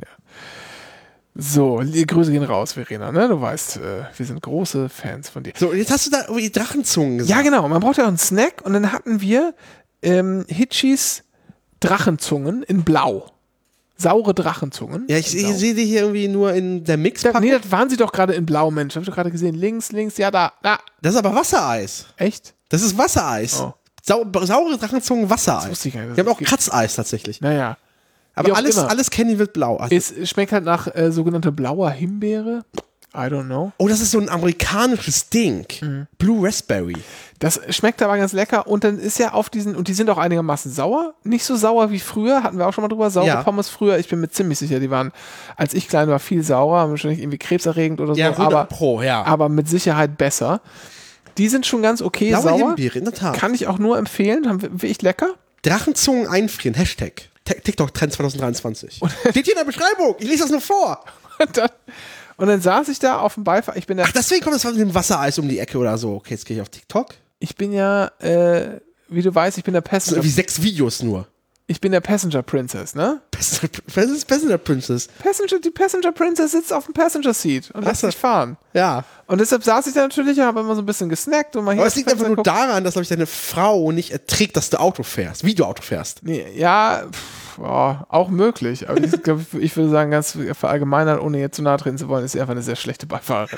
So, die Grüße gehen raus, Verena, ne? Du weißt, äh, wir sind große Fans von dir. So, jetzt hast du da irgendwie Drachenzungen gesagt. Ja, genau. Man braucht ja auch einen Snack und dann hatten wir ähm, Hitchis Drachenzungen in Blau. Saure Drachenzungen. Ja, ich, ich sehe die hier irgendwie nur in der Mixpackung. Nee, das waren sie doch gerade in Blau, Mensch. Hab ich doch gerade gesehen. Links, links, ja, da, da. Das ist aber Wassereis. Echt? Das ist Wassereis. Oh. Sau saure Drachenzungen, Wassereis. Das wusste ich gar nicht, dass Wir haben das auch gibt. Kratzeis tatsächlich. Naja. Wie Aber auch alles, immer. alles Candy wird blau. Also, Es schmeckt halt nach äh, sogenannter blauer Himbeere. I don't know. oh, das ist so ein amerikanisches Ding. Mhm. Blue Raspberry. Das schmeckt aber ganz lecker und dann ist ja auf diesen, und die sind auch einigermaßen sauer. Nicht so sauer wie früher, hatten wir auch schon mal drüber. Saure Ja. Pommes früher, ich bin mir ziemlich sicher, die waren, als ich klein war, viel saurer, wahrscheinlich irgendwie krebserregend oder so. Ja, hundert aber, Pro, ja. aber mit Sicherheit besser. Die sind schon ganz okay Blaue sauer. Himbeere, in der Tat. Kann ich auch nur empfehlen, haben wir- wirklich lecker. Drachenzungen einfrieren. Hashtag. T- TikTok-Trend zwanzig dreiundzwanzig. Steht hier in der Beschreibung. Ich lese das nur vor. Und dann, und dann saß ich da auf dem Beifahrer. Ich bin ja, Ach, deswegen kommt das mit dem Wassereis um die Ecke oder so. Okay, jetzt gehe ich auf TikTok. ich bin ja, äh, wie du weißt, ich bin der Das sind Passenger, irgendwie sechs Videos nur. ich bin der Passenger Princess, ne? Passenger, Passenger, Passenger Princess. Passenger, die Passenger Princess sitzt auf dem Passenger Seat und lässt so. sich fahren. Ja. Und deshalb saß ich da natürlich und habe immer so ein bisschen gesnackt und mal hier Aber es liegt einfach nur geguckt. daran, dass, glaube ich, deine Frau nicht erträgt, dass du Auto fährst. Wie du Auto fährst. Nee, ja, pff, ja, auch möglich. Aber ich, glaub, ich würde sagen, ganz verallgemeinert, ohne jetzt zu nahe treten zu wollen, ist sie einfach eine sehr schlechte Beifahrerin.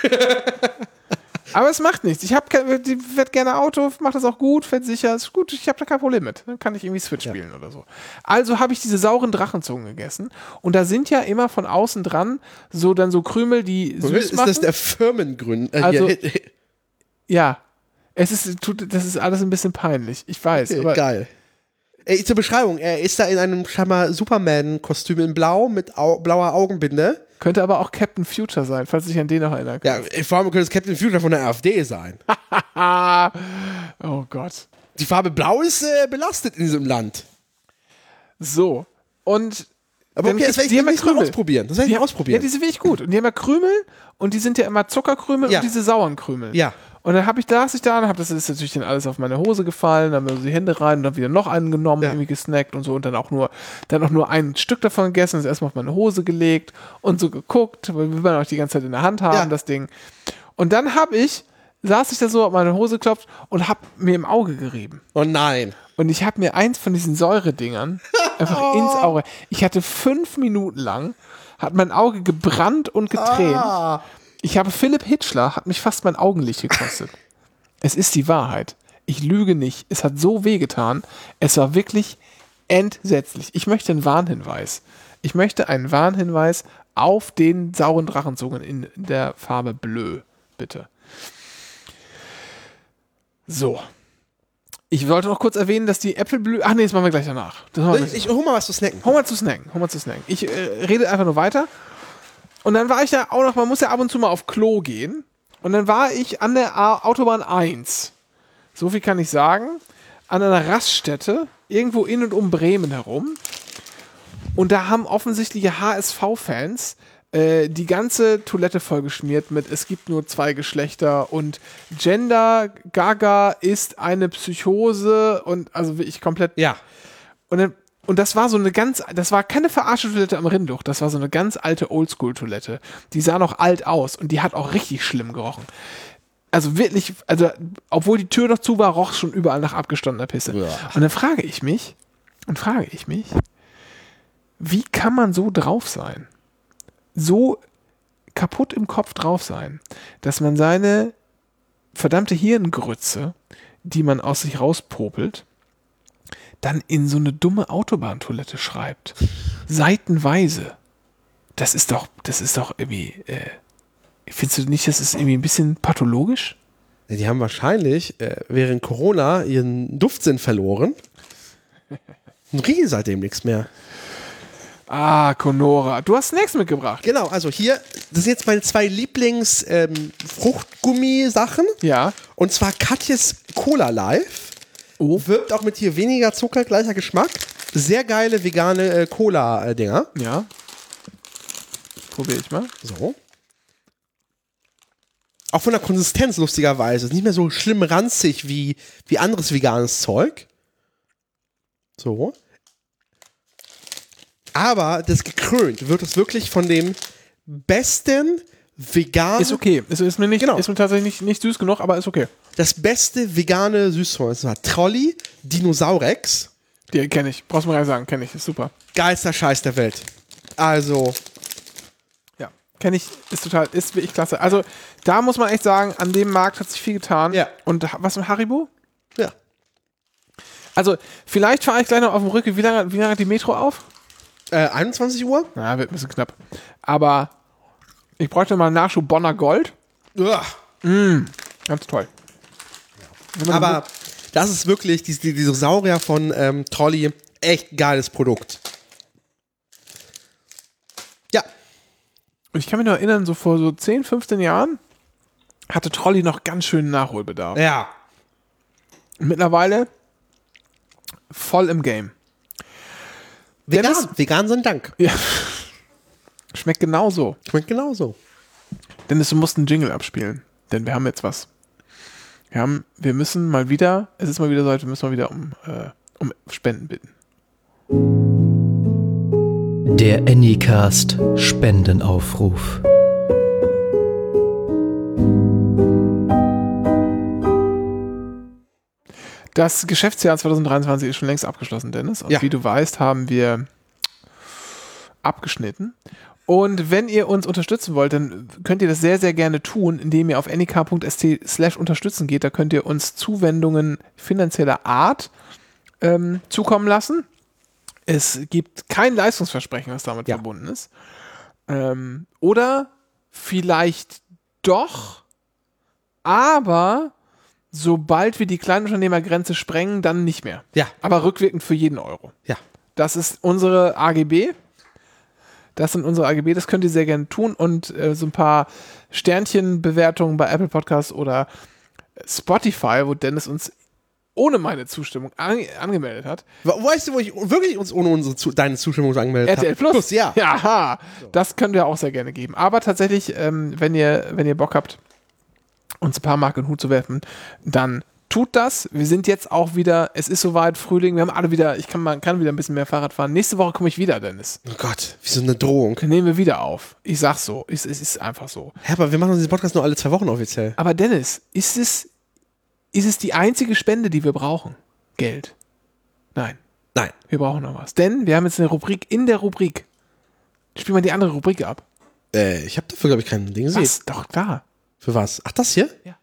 Aber es macht nichts. Ich hab, ke- die fährt gerne Auto, macht das auch gut, fährt sicher, ist gut, ich habe da kein Problem mit. Dann kann ich irgendwie Switch spielen oder so. Also habe ich diese sauren Drachenzungen gegessen und da sind ja immer von außen dran so dann so Krümel, die süß Ist machen. das der Firmengrund? Äh, Also- hier, Ja, es ist, tut, das ist alles ein bisschen peinlich. Ich weiß, okay, aber geil. Ey, zur Beschreibung. Er ist da in einem scheinbar Superman-Kostüm in Blau mit au blauer Augenbinde. könnte aber auch Captain Future sein, falls ich an den noch erinnern Ja, kann. vor allem könnte es Captain Future von der AfD sein. Ah, oh Gott. Die Farbe Blau ist äh, belastet in diesem Land. So, und Aber dann okay, das gibt's- werde ich die haben ja demnächst mal Krümel. ausprobieren. Das werde ich Die mal haben- ausprobieren. Ja, die sind wirklich gut. Und die haben ja Krümel und die sind ja immer Zuckerkrümel Ja. und diese sauren Krümel. Ja. Und dann habe ich da, saß ich da und habe das ist natürlich dann alles auf meine Hose gefallen, dann haben wir so die Hände rein und dann wieder noch einen genommen, Ja. irgendwie gesnackt und so und dann auch nur, dann auch nur ein Stück davon gegessen, das erstmal auf meine Hose gelegt und so geguckt, weil wir man auch die ganze Zeit in der Hand haben, Ja. das Ding. Und dann habe ich, saß ich da so auf meine Hose geklopft und habe mir im Auge gerieben. Oh nein. Und ich habe mir eins von diesen Säuredingern einfach ins Auge. Ich hatte fünf Minuten lang, hat mein Auge gebrannt und getränt. Ah. Ich habe Philipp Hitchler, hat mich fast mein Augenlicht gekostet. Es ist die Wahrheit. Ich lüge nicht. Es hat so wehgetan. Es war wirklich entsetzlich. Ich möchte einen Warnhinweis. Ich möchte einen Warnhinweis auf den sauren Drachenzungen in der Farbe Bleu. Bitte. So. Ich wollte noch kurz erwähnen, dass die Äpfelblüte. Ach nee, das machen wir gleich danach. Das machen wir Ich, gleich ich hol mal was zu snacken. Hol mal zu snacken, hol mal zu snacken. Ich äh, rede einfach nur weiter. Und dann war ich da auch noch, man muss ja ab und zu mal auf Klo gehen. Und dann war ich an der A- Autobahn eins. So viel kann ich sagen. An einer Raststätte, irgendwo in und um Bremen herum. Und da haben offensichtliche H S V-Fans äh, die ganze Toilette vollgeschmiert mit es gibt nur zwei Geschlechter und Gender Gaga ist eine Psychose und also wirklich komplett. Ja. Und, dann, und das war so eine ganz, das war keine verarsche Toilette am Rinduch, das war so eine ganz alte Oldschool-Toilette. Die sah noch alt aus und die hat auch richtig schlimm gerochen. Also wirklich, also obwohl die Tür noch zu war, roch es schon überall nach abgestandener Pisse. Ja. Und dann frage ich mich, und frage ich mich, wie kann man so drauf sein? So kaputt im Kopf drauf sein, dass man seine verdammte Hirngrütze, die man aus sich rauspopelt, dann in so eine dumme Autobahntoilette schreibt. Seitenweise. Das ist doch, das ist doch irgendwie, äh, findest du nicht, das ist irgendwie ein bisschen pathologisch? Ja, die haben wahrscheinlich äh, während Corona ihren Duftsinn verloren und riechen seitdem nichts mehr. Ah, Conora. Du hast Snacks mitgebracht. Genau, also hier, das sind jetzt meine zwei Lieblings-Fruchtgummi-Sachen. Ja. Und zwar Katjes Cola Life. Oh. Wirbt auch mit hier weniger Zucker, gleicher Geschmack. Sehr geile vegane äh, Cola-Dinger. Ja. Probier ich mal. So. Auch von der Konsistenz lustigerweise. Ist nicht mehr so schlimm ranzig wie, wie anderes veganes Zeug. So. Aber das gekrönt wird es wirklich von dem besten veganen... Ist okay. Ist, ist, mir, nicht, Genau. ist mir tatsächlich nicht, nicht süß genug, aber ist okay. Das beste vegane Süßzeug. Das war Trolli Dinosaurex. Die kenne ich. Brauchst du mir gar nicht sagen. Kenne ich. Ist super. Geilster Scheiß der Welt. Also... Ja. Kenne ich. Ist total... Ist wirklich klasse. Also, da muss man echt sagen, an dem Markt hat sich viel getan. Ja. Und was mit Haribo? Ja. Also, vielleicht fahre ich gleich noch auf dem Rücken. Wie lange, wie lange hat die Metro auf? Äh, einundzwanzig Uhr? Na, wird ein bisschen knapp. Aber ich bräuchte mal einen Nachschub Bonner Gold. Uah. Ganz toll. Aber das ist wirklich, die, die Dinosaurier von ähm, Trolli, echt geiles Produkt. Ja. Und ich kann mich noch erinnern, so vor so zehn, fünfzehn Jahren hatte Trolli noch ganz schönen Nachholbedarf. Ja. Und mittlerweile voll im Game. Vegan, Dennis? vegan sind Dank. Ja. Schmeckt genauso. Schmeckt genauso. Dennis, du musst einen Jingle abspielen. Denn wir haben jetzt was. Wir haben, wir müssen mal wieder, es ist mal wieder so, wir müssen mal wieder um, äh, um Spenden bitten. Der Anycast Spendenaufruf. Das Geschäftsjahr zwanzig dreiundzwanzig ist schon längst abgeschlossen, Dennis. Und Ja. wie du weißt, haben wir abgeschnitten. Und wenn ihr uns unterstützen wollt, dann könnt ihr das sehr, sehr gerne tun, indem ihr auf anyk.st slash unterstützen geht. Da könnt ihr uns Zuwendungen finanzieller Art ähm, zukommen lassen. Es gibt kein Leistungsversprechen, was damit Ja. verbunden ist. Ähm, oder vielleicht doch, aber sobald wir die Kleinunternehmergrenze sprengen, dann nicht mehr. Ja. Aber rückwirkend für jeden Euro. Ja. Das ist unsere A G B. Das sind unsere A G B, das könnt ihr sehr gerne tun und äh, so ein paar Sternchenbewertungen bei Apple Podcasts oder Spotify, wo Dennis uns ohne meine Zustimmung an, angemeldet hat. Weißt du, wo ich wirklich uns ohne unsere Zu deine Zustimmung angemeldet R T L habe? Plus? ja. Ja, das könnt ihr auch sehr gerne geben. Aber tatsächlich, ähm, wenn ihr, wenn ihr Bock habt, uns ein paar Mark in den Hut zu werfen, dann tut das. Wir sind jetzt auch wieder, es ist soweit, Frühling, wir haben alle wieder, ich kann, man kann wieder ein bisschen mehr Fahrrad fahren. Nächste Woche komme ich wieder, Dennis. Oh Gott, wie so eine Drohung. Dann nehmen wir wieder auf. Ich sag's so, es, es ist einfach so. Hä, aber wir machen diesen Podcast nur alle zwei Wochen offiziell. Aber Dennis, ist es, ist es die einzige Spende, die wir brauchen? Geld? Nein, Nein. wir brauchen noch was. Denn wir haben jetzt eine Rubrik in der Rubrik. Spiel mal die andere Rubrik ab. Äh, ich habe dafür, glaube ich, kein Ding gesehen. Was? Doch, klar. Für was? Ach, das hier? Ja.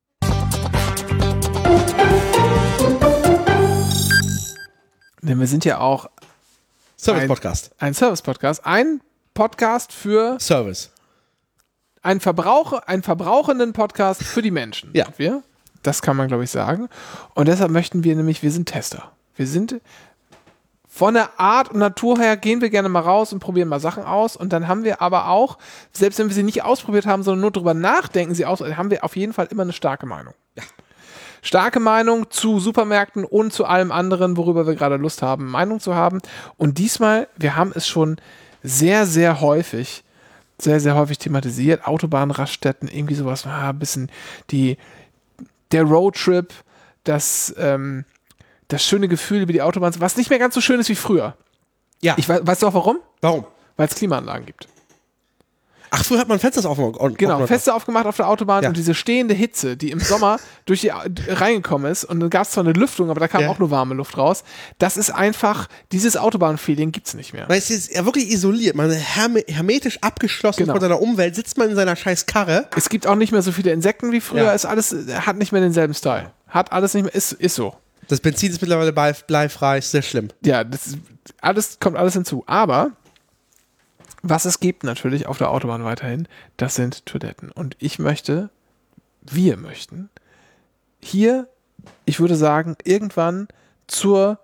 Denn wir sind ja auch Service-Podcast. ein Service-Podcast. Ein Podcast für Service. einen Verbraucher, einen verbrauchenden Podcast für die Menschen. Ja. Sind wir. Das kann man, glaube ich, sagen. Und deshalb möchten wir nämlich, wir sind Tester. Wir sind von der Art und Natur her, gehen wir gerne mal raus und probieren mal Sachen aus. Und dann haben wir aber auch, selbst wenn wir sie nicht ausprobiert haben, sondern nur drüber nachdenken, sie aus, haben wir auf jeden Fall immer eine starke Meinung. Ja. Starke Meinung zu Supermärkten und zu allem anderen, worüber wir gerade Lust haben, Meinung zu haben. Und diesmal, wir haben es schon sehr, sehr häufig, sehr, sehr häufig thematisiert. Autobahn, Raststätten, irgendwie sowas, ah, ein bisschen die, der Roadtrip, das, ähm, das schöne Gefühl über die Autobahn, was nicht mehr ganz so schön ist wie früher. Ja. Ich weiß, weißt du auch warum? Warum? Weil es Klimaanlagen gibt. Ach, früher hat man Fenster aufgemacht. Genau, Fenster aufgemacht auf der Autobahn Ja. und diese stehende Hitze, die im Sommer durch die reingekommen ist und dann gab es zwar eine Lüftung, aber da kam Ja. auch nur warme Luft raus. Das ist einfach, dieses Autobahnfeeling gibt es nicht mehr. Man ist jetzt ja wirklich isoliert, man ist herme hermetisch abgeschlossen Genau. von seiner Umwelt, sitzt man in seiner scheiß Karre. Es gibt auch nicht mehr so viele Insekten wie früher, Ja. ist alles, hat nicht mehr denselben Style. Hat alles nicht mehr, ist, ist so. Das Benzin ist mittlerweile blei- bleifrei, ist sehr schlimm. Ja, das ist, alles, kommt alles hinzu. Aber was es gibt natürlich auf der Autobahn weiterhin, das sind Toiletten. Und ich möchte, wir möchten, hier, ich würde sagen, irgendwann zur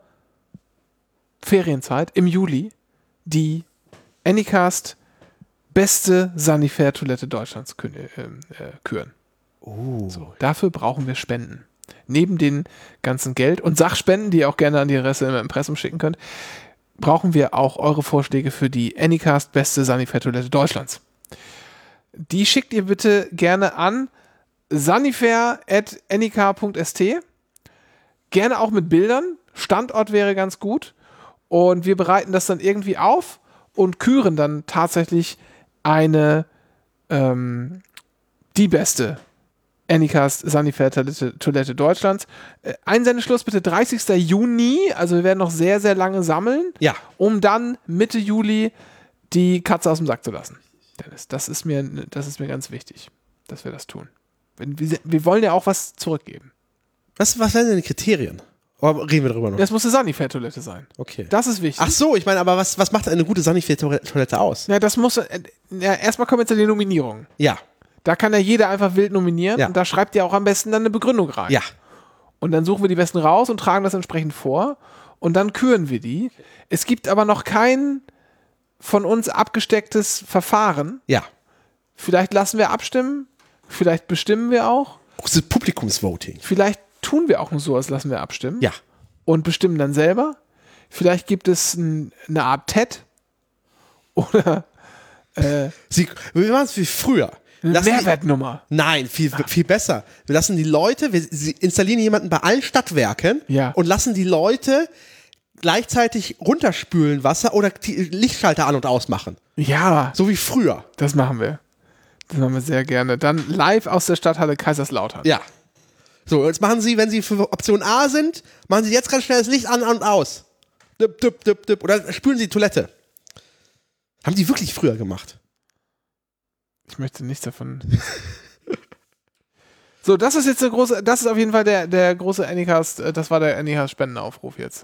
Ferienzeit im Juli die Anycast beste Sanifair-Toilette Deutschlands kü äh, äh, küren. So, dafür brauchen wir Spenden. Neben den ganzen Geld- und Sachspenden, die ihr auch gerne an die Adresse im Impressum schicken könnt, brauchen wir auch eure Vorschläge für die Anycast beste Sanifair-Toilette Deutschlands. Die schickt ihr bitte gerne an sanifair at anycar punkt st. Gerne auch mit Bildern. Standort wäre ganz gut. Und wir bereiten das dann irgendwie auf und küren dann tatsächlich eine ähm, die beste Anycast Sanifair-Toilette Toilette Deutschlands. Äh, Einsendeschluss bitte dreißigster Juni, also wir werden noch sehr, sehr lange sammeln, Ja. um dann Mitte Juli die Katze aus dem Sack zu lassen. Dennis, das ist mir, das ist mir ganz wichtig, dass wir das tun. Wir, wir wollen ja auch was zurückgeben. Was, was wären denn die Kriterien? Oder reden wir darüber noch? Das muss eine Sanifair-Toilette sein. Okay. Das ist wichtig. Ach so, ich meine, aber was, was macht eine gute Sanifair-Toilette aus? Ja, das muss, äh, ja, erstmal kommen wir zu den Nominierungen. Ja. Da kann ja jeder einfach wild nominieren Ja. und da schreibt ihr auch am besten dann eine Begründung rein. Ja. Und dann suchen wir die besten raus und tragen das entsprechend vor und dann küren wir die. Es gibt aber noch kein von uns abgestecktes Verfahren. Ja. Vielleicht lassen wir abstimmen, vielleicht bestimmen wir auch, Großes Publikumsvoting. vielleicht tun wir auch nur so, als lassen wir abstimmen. Ja. Und bestimmen dann selber. Vielleicht gibt es ein, eine Art T E D oder äh, Sie, wir machen es wie früher. eine Lassen die- Mehrwertnummer. Nein, viel, viel besser. Wir lassen die Leute, wir sie installieren jemanden bei allen Stadtwerken Ja. und lassen die Leute gleichzeitig runterspülen Wasser oder die Lichtschalter an- und ausmachen. Ja, So wie früher. das machen wir. Das machen wir sehr gerne. Dann live aus der Stadthalle Kaiserslautern. Ja. So, jetzt machen Sie, wenn Sie für Option A sind, machen Sie jetzt ganz schnell das Licht an und aus. Dip, dip, dip, dip. Oder spülen Sie die Toilette. Haben die wirklich früher gemacht. Ich möchte nichts davon. So, das ist jetzt der große, das ist auf jeden Fall der, der große Anycast, äh, das war der Anycast Spendenaufruf jetzt.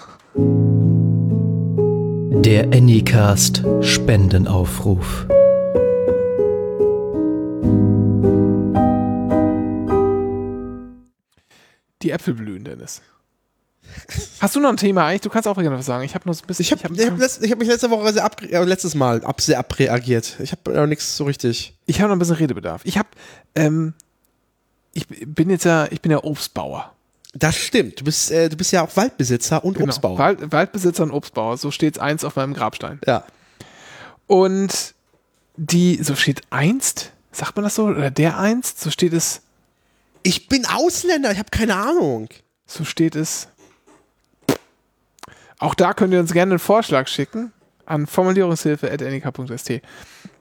Der Anycast Spendenaufruf. Die Äpfel blühen, Dennis. Hast du noch ein Thema eigentlich? Du kannst auch gerne was sagen. Ich habe nur so ein bisschen. Ich habe hab- ich hab letzt, ich hab mich letzte Woche sehr ab, äh, letztes Mal ab, sehr abreagiert. Ich habe noch nichts so richtig. Ich habe noch ein bisschen Redebedarf. Ich habe, ähm, ich bin jetzt ja, ich bin ja Obstbauer. Das stimmt. Du bist, äh, du bist ja auch Waldbesitzer und Obstbauer. Wald, Waldbesitzer und Obstbauer. So steht's eins auf meinem Grabstein. Ja. Und die, so steht einst, sagt man das so? Oder der einst, so steht es, Ich bin Ausländer, ich habe keine Ahnung. so steht es. Auch da könnt ihr uns gerne einen Vorschlag schicken an formulierungshilfe at n i k punkt s t.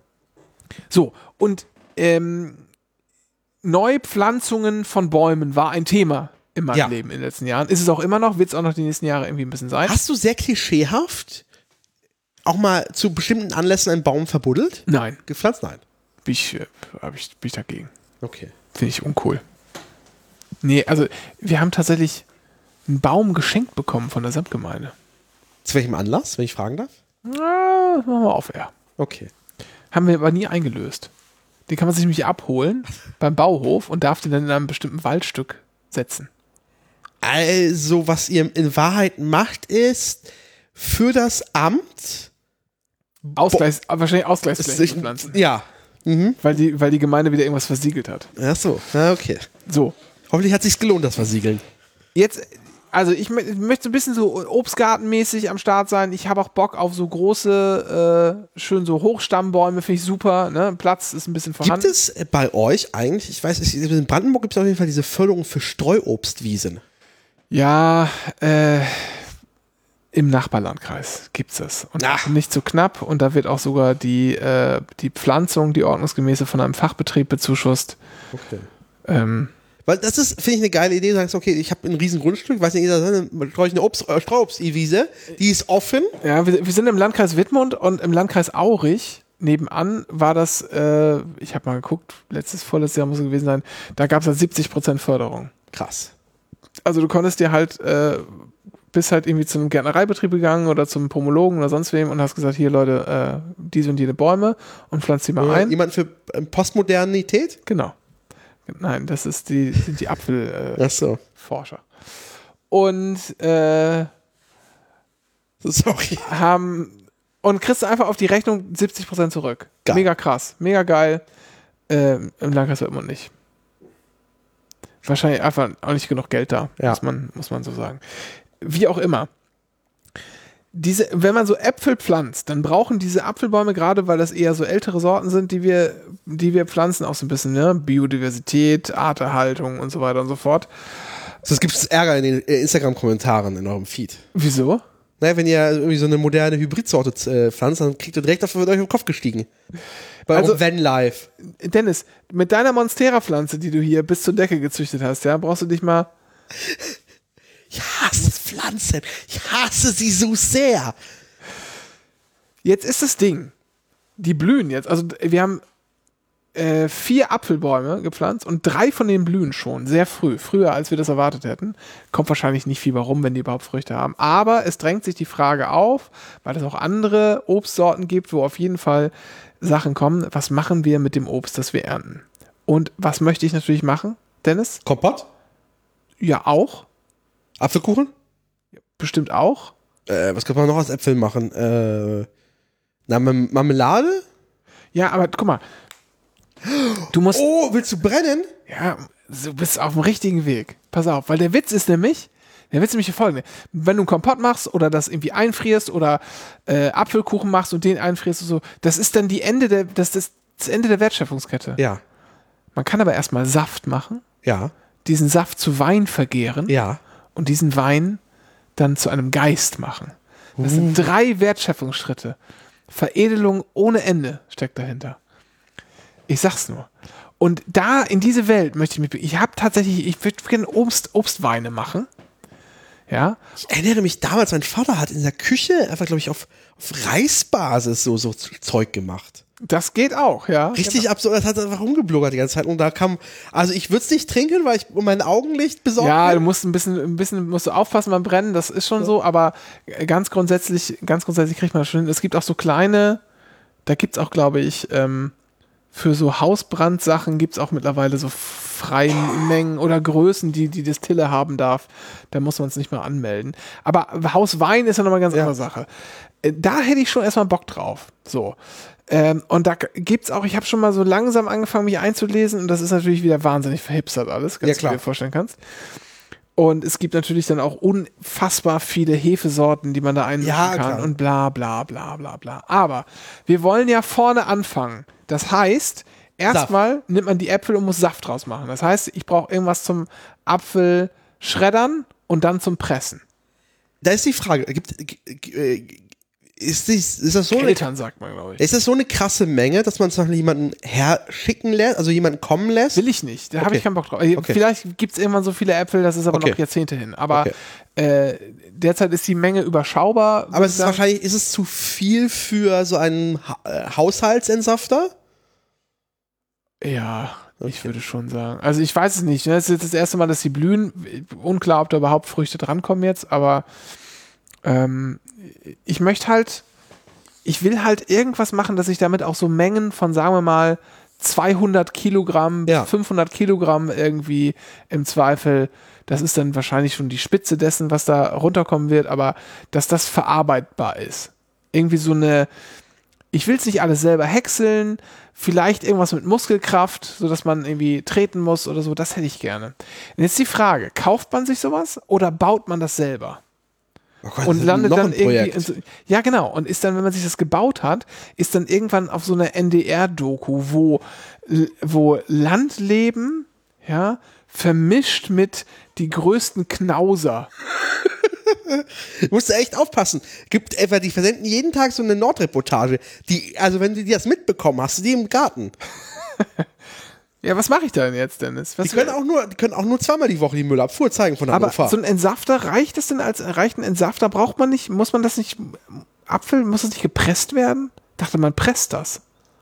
So, und ähm, Neupflanzungen von Bäumen war ein Thema in meinem Ja. Leben in den letzten Jahren. Ist es auch immer noch, wird es auch noch die nächsten Jahre irgendwie ein bisschen sein. Hast du sehr klischeehaft auch mal zu bestimmten Anlässen einen Baum verbuddelt? Nein, Gepflanzt? Nein. bin ich, äh, hab ich, bin ich dagegen. Okay. Finde ich uncool. Nee, also wir haben tatsächlich einen Baum geschenkt bekommen von der Samtgemeinde. Zu welchem Anlass, wenn ich fragen darf? Na, das machen wir auf, ja. Okay. Haben wir aber nie eingelöst. Den kann man sich nämlich abholen beim Bauhof und darf den dann in einem bestimmten Waldstück setzen. Also, was ihr in Wahrheit macht, ist für das Amt Ausgleichs, wahrscheinlich Ausgleichsflächen sich, pflanzen. ja. Mhm. Weil die, weil die Gemeinde wieder irgendwas versiegelt hat. Ach so, ja, okay. So. Hoffentlich hat sich's gelohnt, das Versiegeln. Jetzt, also ich, mö- ich möchte so ein bisschen so Obstgartenmäßig am Start sein. Ich habe auch Bock auf so große, äh, schön so Hochstammbäume, finde ich super. Ne? Platz ist ein bisschen vorhanden. Gibt es bei euch eigentlich, ich weiß, in Brandenburg gibt es auf jeden Fall diese Förderung für Streuobstwiesen. Ja, äh, im Nachbarlandkreis gibt's das. Und Ach. nicht so knapp. Und da wird auch sogar die, äh, die Pflanzung, die ordnungsgemäße, von einem Fachbetrieb bezuschusst. Okay. Ähm, Weil das ist, finde ich, eine geile Idee. Du sagst, okay, ich habe ein riesen Grundstück, weiß nicht, jeder sagt, dann streue ich eine Obst, äh, Streuobstwiese, die ist offen. ja, wir, wir sind im Landkreis Wittmund und im Landkreis Aurich nebenan war das, äh, ich habe mal geguckt, letztes, vorletztes Jahr muss es gewesen sein, da gab es halt siebzig Prozent Förderung. Krass. Also du konntest dir halt, äh, bist halt irgendwie zum Gärtnereibetrieb gegangen oder zum Pomologen oder sonst wem und hast gesagt, hier Leute, äh, diese und jene Bäume und pflanzt die mal ein. Jemand für ähm, Postmodernität? Genau. Nein, das ist die, sind die Apfelforscher. Äh, Ach so. Forscher. Und äh, Sorry. haben und kriegst du einfach auf die Rechnung siebzig Prozent zurück. Geil. Mega krass, mega geil. Ähm, Im Landkreis Wittmund nicht. Wahrscheinlich einfach auch nicht genug Geld da, Ja. muss man, muss man so sagen. Wie auch immer. Diese, wenn man so Äpfel pflanzt, dann brauchen diese Apfelbäume, gerade weil das eher so ältere Sorten sind, die wir, die wir pflanzen, auch so ein bisschen, ne? Biodiversität, Arterhaltung und so weiter und so fort, Sonst gibt es Ärger in den äh, Instagram-Kommentaren in eurem Feed. Wieso? Naja, wenn ihr irgendwie so eine moderne Hybridsorte äh, pflanzt, dann kriegt ihr direkt auf, wird euch auf den Kopf gestiegen. Bei Also- eurem Van-Life. Dennis, mit deiner Monstera-Pflanze, die du hier bis zur Decke gezüchtet hast, ja, brauchst du dich mal. Ich hasse Pflanzen. Ich hasse sie so sehr. Jetzt ist das Ding. Die blühen jetzt. Also, wir haben äh, vier Apfelbäume gepflanzt und drei von denen blühen schon. Sehr früh. Früher, als wir das erwartet hätten. Kommt wahrscheinlich nicht viel bei rum, wenn die überhaupt Früchte haben. Aber es drängt sich die Frage auf, weil es auch andere Obstsorten gibt, wo auf jeden Fall Sachen kommen. Was machen wir mit dem Obst, das wir ernten? Und was möchte ich natürlich machen, Dennis? Kompott? Ja, auch. Apfelkuchen? Bestimmt auch. Äh, was kann man noch aus Äpfeln machen? Äh, na, Mam- Marmelade? Ja, aber guck mal. Du musst. Oh, willst du brennen? Ja, du bist auf dem richtigen Weg. Pass auf, weil der Witz ist nämlich, der Witz ist nämlich der folgende. Wenn du einen Kompott machst oder das irgendwie einfrierst oder äh, Apfelkuchen machst und den einfrierst und so, das ist dann die Ende der, das ist das Ende der Wertschöpfungskette. Ja. Man kann aber erstmal Saft machen, Ja. diesen Saft zu Wein vergären Ja. und diesen Wein dann zu einem Geist machen. Das sind drei Wertschöpfungsschritte. Veredelung ohne Ende steckt dahinter. Ich sag's nur. Und da in diese Welt möchte ich mich. Ich habe tatsächlich, ich würde gerne Obst, Obstweine machen. Ja. Ich erinnere mich damals, mein Vater hat in der Küche einfach, glaube ich, auf, auf Reisbasis so, so Zeug gemacht. Das geht auch, ja. Richtig absurd, das hat einfach rumgeblubbert die ganze Zeit. Und da kam, also ich würde es nicht trinken, weil ich um mein Augenlicht besorgt Ja, du bin. musst ein bisschen, ein bisschen musst du aufpassen beim Brennen, das ist schon so, aber ganz grundsätzlich, ganz grundsätzlich kriegt man das schon hin. Es gibt auch so kleine, da gibt es auch, glaube ich, ähm, für so Hausbrandsachen gibt es auch mittlerweile so freie Mengen oder Größen, die die Destille haben darf. Da muss man es nicht mehr anmelden. Aber Hauswein ist ja nochmal eine ganz Ja. andere Sache. Äh, Da hätte ich schon erstmal Bock drauf. So. Ähm, und da gibt's auch, ich habe schon mal so langsam angefangen, mich einzulesen und das ist natürlich wieder wahnsinnig verhipstert alles, ganz Ja, wie klar. du dir vorstellen kannst. Und es gibt natürlich dann auch unfassbar viele Hefesorten, die man da einmischen Ja, kann klar. und bla bla bla bla bla. Aber wir wollen ja vorne anfangen. Das heißt, erstmal nimmt man die Äpfel und muss Saft draus machen. Das heißt, ich brauche irgendwas zum Apfelschreddern und dann zum Pressen. Da ist die Frage, gibt, äh, ist, dies, ist, das so eine, Eltern sagt man, glaube ich. ist das so eine krasse Menge, dass man es noch jemanden herschicken lässt, also jemanden kommen lässt? Will ich nicht, da habe Okay. ich keinen Bock drauf. Äh, Okay. Vielleicht gibt es irgendwann so viele Äpfel, das ist aber Okay. noch Jahrzehnte hin. Aber Okay. äh, derzeit ist die Menge überschaubar. Aber würd es ich ist sagen. wahrscheinlich, ist es zu viel für so einen ha äh, Haushaltsentsafter? Ja, ich würde schon sagen. Also ich weiß es nicht. Ne? Es ist das erste Mal, dass sie blühen. Unklar, ob da überhaupt Früchte drankommen jetzt, aber ähm, ich möchte halt, ich will halt irgendwas machen, dass ich damit auch so Mengen von, sagen wir mal, zweihundert Kilogramm bis Ja. fünfhundert Kilogramm irgendwie im Zweifel, das ist dann wahrscheinlich schon die Spitze dessen, was da runterkommen wird, aber dass das verarbeitbar ist. Irgendwie so eine, ich will es nicht alles selber häckseln, vielleicht irgendwas mit Muskelkraft, sodass man irgendwie treten muss oder so, das hätte ich gerne. Und jetzt die Frage, kauft man sich sowas oder baut man das selber? Oh Gott, Und landet noch dann ein irgendwie Projekt. in so, ja genau, und ist dann, wenn man sich das gebaut hat, ist dann irgendwann auf so einer N D R-Doku, wo, wo Landleben, ja, vermischt mit die größten Knauser. Musst du echt aufpassen. Gibt etwa, die versenden jeden Tag so eine Nordreportage. Die, also wenn du die das mitbekommen hast, du die im Garten. Ja, was mache ich da denn jetzt, Dennis? Was Die können auch nur, die können auch nur zweimal die Woche die Müllabfuhr zeigen von aber Hannover. so ein Entsafter, reicht das denn als reicht ein Entsafter? Braucht man nicht, muss man das nicht, Apfel, muss das nicht gepresst werden? Dachte man presst das.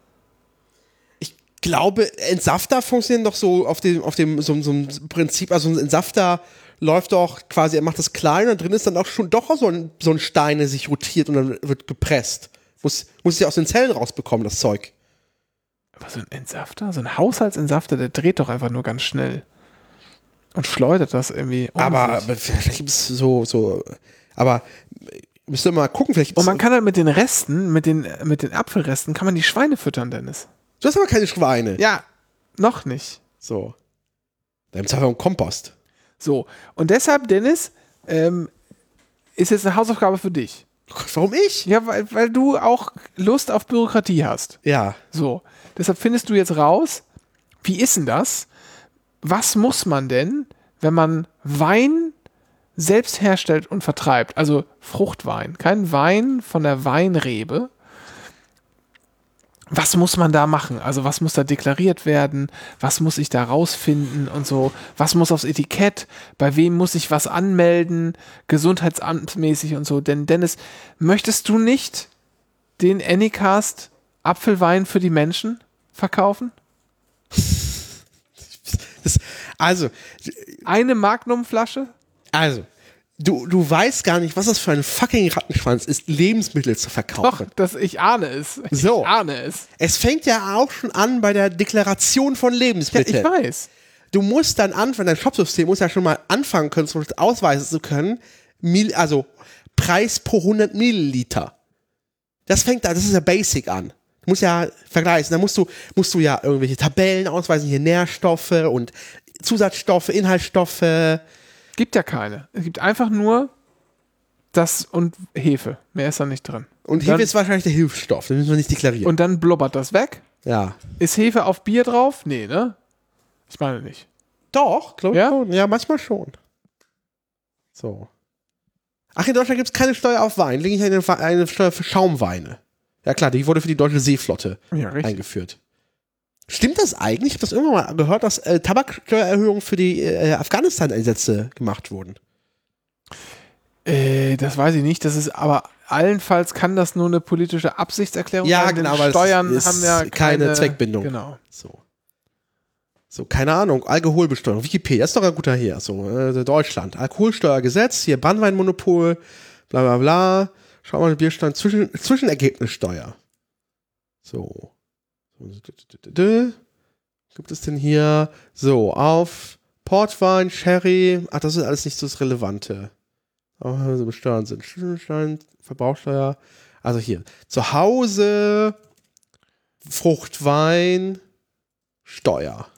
Ich glaube, Entsafter funktionieren doch so auf dem, auf dem so, so ein Prinzip, also ein Entsafter läuft doch quasi, er macht das klein und drin ist dann auch schon doch so ein, so ein Stein, der sich rotiert und dann wird gepresst. Muss, muss ja aus den Zellen rausbekommen, das Zeug. Aber so ein Entsafter, so ein Haushaltsentsafter, der dreht doch einfach nur ganz schnell. Und schleudert das irgendwie. um Aber, sich. aber vielleicht gibt es so, so, aber müsst ihr mal gucken, vielleicht gibt's, Und man kann halt mit den Resten, mit den, mit den Apfelresten, kann man die Schweine füttern, Dennis. du hast aber keine Schweine. Ja, noch nicht. So. Da gibt's einfach einen Kompost. So, und deshalb, Dennis, ähm, ist jetzt eine Hausaufgabe für dich. Warum ich? Ja, weil, weil du auch Lust auf Bürokratie hast. Ja. So, deshalb findest du jetzt raus, wie ist denn das? Was muss man denn wenn man Wein selbst herstellt und vertreibt, also Fruchtwein, kein Wein von der Weinrebe, was muss man da machen? Also was muss da deklariert werden? Was muss ich da rausfinden und so? Was muss aufs Etikett? Bei wem muss ich was anmelden? Gesundheitsamtmäßig und so. Denn Dennis, möchtest du nicht den Anycast Apfelwein für die Menschen verkaufen? Das, also, Eine Magnumflasche? also, du, du weißt gar nicht, was das für ein fucking Rattenschwanz ist, Lebensmittel zu Doch, verkaufen. das, ich ahne es. Ich So. ahne es. Es fängt ja auch schon an bei der Deklaration von Ja, Lebensmitteln. ich weiß. Du musst dann anfangen, dein Shopsystem muss ja schon mal anfangen können, zum Beispiel ausweisen zu können, Mil, also Preis pro hundert Milliliter. Das fängt da, das ist ja basic an. Du musst ja vergleichen, da musst du, musst du ja irgendwelche Tabellen ausweisen, hier Nährstoffe und Zusatzstoffe, Inhaltsstoffe. Gibt ja keine. Es gibt einfach nur das und Hefe. Mehr ist da nicht drin. Und Dann- Hefe ist wahrscheinlich der Hilfsstoff, den müssen wir nicht deklarieren. Und dann blubbert das weg. ja. Ist Hefe auf Bier drauf? Nee, ne? Ich meine nicht. Doch, glaube ich Ja? schon. Ja, manchmal schon. So. Ach, in Deutschland gibt es keine Steuer auf Wein. Lege ich eine, eine Steuer für Schaumweine. Ja klar, die wurde für die deutsche Seeflotte Ja, richtig. eingeführt. Stimmt das eigentlich? Ich habe das irgendwann mal gehört, dass äh, Tabaksteuererhöhungen für die äh, Afghanistan-Einsätze gemacht wurden. Äh, das weiß ich nicht. Das ist aber allenfalls kann das nur eine politische Absichtserklärung Ja, sein. denn genau, weil es Steuern ist haben ja keine keine, Zweckbindung. Genau. So. So, keine Ahnung, Alkoholbesteuerung, Wikipedia, ist doch ein guter hier. So, äh, Deutschland, Alkoholsteuergesetz, hier Brandweinmonopol, bla bla bla. Schau mal, Bierstand, Zwischen, Zwischenergebnissteuer. So. Gibt es denn hier, so, auf Portwein, Sherry, ach, das ist alles nicht so das Relevante. Aber so besteuert sind Zwischenstand, Verbrauchsteuer, also hier, zu Hause, Fruchtwein, Steuer.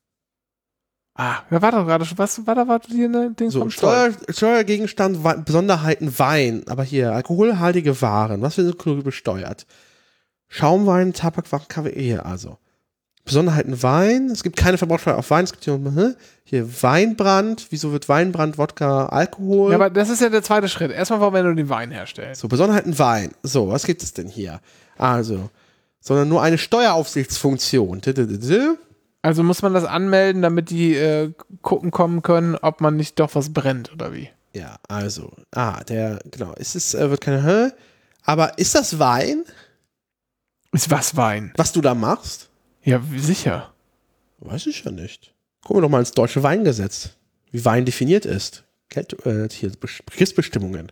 Ah, wer war doch gerade schon? Was war da war hier eine Ding So, vom Steuer, Zoll? Steuergegenstand, Wei- Besonderheiten Wein, aber hier, alkoholhaltige Waren, was wird so besteuert? Schaumwein, Tabak, Kaffee, hier, also. Besonderheiten Wein, es gibt keine Verbrauchsteuer auf Wein, es gibt hier, hm, hier Weinbrand, wieso wird Weinbrand, Wodka, Alkohol? Ja, aber das ist ja der zweite Schritt. Erstmal, warum, wenn du den Wein herstellst. So, Besonderheiten Wein, so, was gibt es denn hier? Also, sondern nur eine Steueraufsichtsfunktion. Also muss man das anmelden, damit die äh, gucken kommen können, ob man nicht doch was brennt oder wie. Ja, also, ah, der, genau, ist es, äh, wird keine, hä? Aber ist das Wein, Ist was Wein? was du da machst? Ja, sicher. Weiß ich ja nicht. Gucken wir doch mal ins deutsche Weingesetz, wie Wein definiert ist. Kält, äh, hier, Begriffsbestimmungen.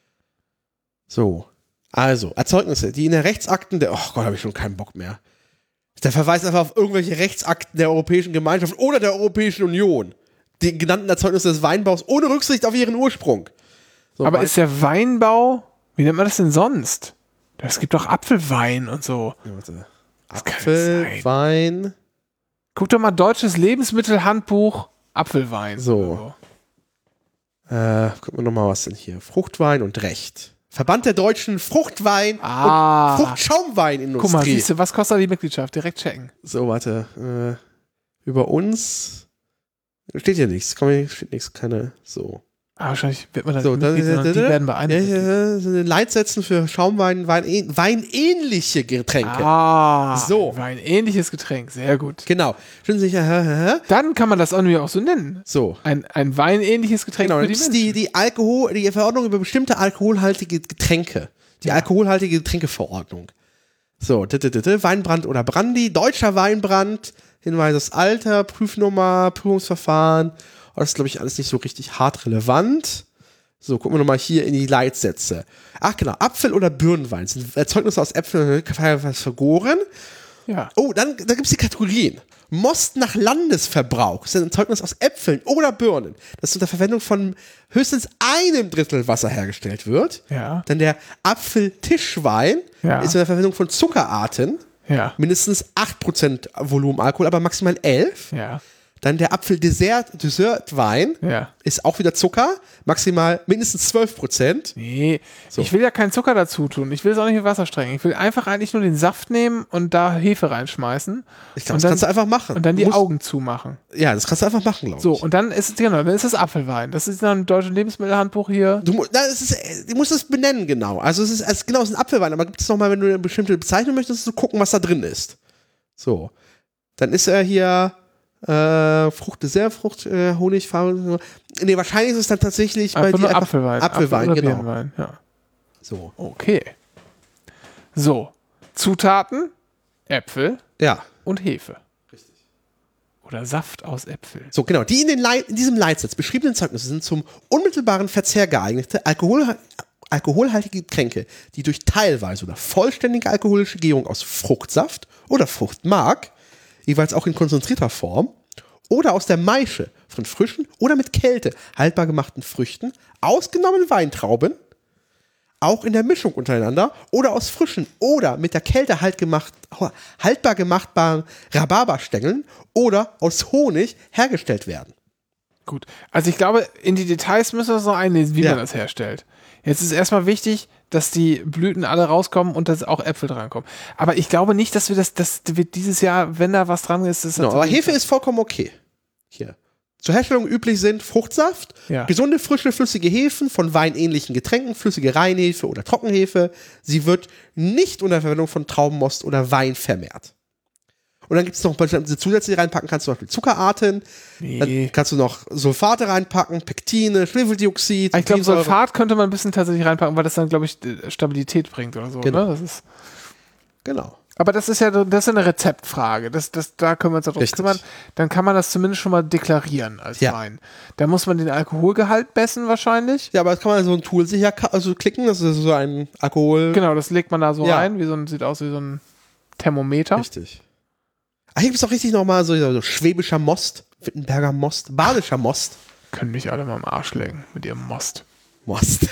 So, also, Erzeugnisse, die in der Rechtsakten der, oh Gott, habe ich schon keinen Bock mehr. Der verweist einfach auf irgendwelche Rechtsakten der Europäischen Gemeinschaft oder der Europäischen Union. Die genannten Erzeugnisse des Weinbaus ohne Rücksicht auf ihren Ursprung. So, Aber Wein- ist der Weinbau, wie nennt man das denn sonst? Es gibt doch Apfelwein und so. Ja, warte. Das kann Apfel, nicht sein. Wein. Guck doch mal, deutsches Lebensmittelhandbuch, Apfelwein. So. Äh, gucken wir nochmal, was denn hier? Fruchtwein und Recht. Verband der deutschen Fruchtwein- Ah. und Fruchtschaumweinindustrie. Guck mal, siehst du, was kostet die Mitgliedschaft? Direkt checken. So, warte. Äh, über uns steht hier nichts. Komm, hier steht nichts. Keine. So. Ah, wahrscheinlich wird man dann So, nicht da, Mitglied, da, sondern da, die werden ja, beeinflusst. ja, so eine Leitsätzen für Schaumwein, Wein, weinähnliche Getränke. Ah, So. war ein ähnliches Getränk. Sehr gut. Genau. Stimmt sicher. Hä, hä, hä? Dann kann man das auch nur auch so nennen. So. Ein, ein weinähnliches Getränk Genau, für dann die gibt es Menschen. die, die Alkohol, die Verordnung über bestimmte alkoholhaltige Getränke. Die alkoholhaltige Getränkeverordnung. So, d -d -d -d, Weinbrand oder Brandy, deutscher Weinbrand, Hinweis aufs Alter, Prüfnummer, Prüfungsverfahren. Oh, das ist, glaube ich, alles nicht so richtig hart relevant. So, gucken wir nochmal hier in die Leitsätze. Ach genau, Apfel- oder Birnenwein sind Erzeugnisse aus Äpfeln vergoren. Ja. Oh, dann da gibt es die Kategorien. Most nach Landesverbrauch ist ein Erzeugnis aus Äpfeln oder Birnen, das unter Verwendung von höchstens einem Drittel Wasser hergestellt wird. Ja. Dann der Apfeltischwein Ja. ist unter Verwendung von Zuckerarten, Ja. mindestens acht Prozent Volumen Alkohol, aber maximal elf. Ja. Dann der Apfel-Dessert-Dessertwein Ja. ist auch wieder Zucker, maximal mindestens zwölf Prozent. Nee, So. ich will ja keinen Zucker dazu tun. Ich will es auch nicht mit Wasser strengen. Ich will einfach eigentlich nur den Saft nehmen und da Hefe reinschmeißen. Ich glaube, Und das dann- kannst du einfach machen. Und dann die Du musst- Augen zumachen. Ja, das kannst du einfach machen, glaube So, ich. und dann ist es, genau, dann ist es Apfelwein. Das ist dann ein deutsches Lebensmittelhandbuch hier. Du, mu- na, es ist, äh, du musst es benennen, genau. Also es ist, es ist genau, es ist ein Apfelwein, aber gibt es nochmal, wenn du eine bestimmte Bezeichnung möchtest, du gucken, was da drin ist. So. Dann ist er hier äh, Frucht, Dessert, Frucht, äh, Honig, Farbe. Nee, wahrscheinlich ist es dann tatsächlich bei Einfach dir nur einfach Apfelwein. Apfelwein, Apfel- oder genau. Birnenwein, ja. So. Okay. So, Zutaten, Äpfel Ja. und Hefe. Richtig. Oder Saft aus Äpfeln. So, genau. Die in, den Lei- in diesem Leitsatz beschriebenen Zeugnisse sind zum unmittelbaren Verzehr geeignete, alkohol alkoholhaltige Getränke, die durch teilweise oder vollständige alkoholische Gärung aus Fruchtsaft oder Fruchtmark, jeweils auch in konzentrierter Form, oder aus der Maische von frischen oder mit Kälte haltbar gemachten Früchten, ausgenommen Weintrauben, auch in der Mischung untereinander oder aus frischen oder mit der Kälte halt gemacht, haltbar gemachtbaren Rhabarberstängeln oder aus Honig hergestellt werden. Gut. Also ich glaube, in die Details müssen wir uns noch einlesen, wie Ja. man das herstellt. Jetzt ist erstmal wichtig, dass die Blüten alle rauskommen und dass auch Äpfel drankommen. Aber ich glaube nicht, dass wir das, das wird dieses Jahr, wenn da was dran ist, ist Genau, aber Hefe ist vollkommen okay. Hier. Zur Herstellung üblich sind Fruchtsaft, Ja. gesunde, frische, flüssige Hefen von weinähnlichen Getränken, flüssige Reinhefe oder Trockenhefe. Sie wird nicht unter Verwendung von Traubenmost oder Wein vermehrt. Und dann gibt es noch bestimmte zusätzliche reinpacken, kannst du zum Beispiel Zuckerarten, Nee. dann kannst du noch Sulfate reinpacken, Pektine, Schwefeldioxid. Ich glaube, Triebsäure. Sulfat könnte man ein bisschen tatsächlich reinpacken, weil das dann, glaube ich, Stabilität bringt oder so. Genau. Ne? Das ist, Genau. aber das ist ja das ist eine Rezeptfrage. Das, das, da können wir uns darum Richtig. kümmern. Dann kann man das zumindest schon mal deklarieren als Ja. Wein. Da muss man den Alkoholgehalt messen wahrscheinlich. Ja, aber das kann man so ein Tool sicher ka- also klicken, das ist so ein Alkohol. Genau, das legt man da so Ja. rein, wie so ein, sieht aus wie so ein Thermometer. Richtig. Ah, hier gibt es auch richtig nochmal so, so schwäbischer Most, Wittenberger Most, badischer Most. Können mich alle mal am Arsch legen mit ihrem Most. Most.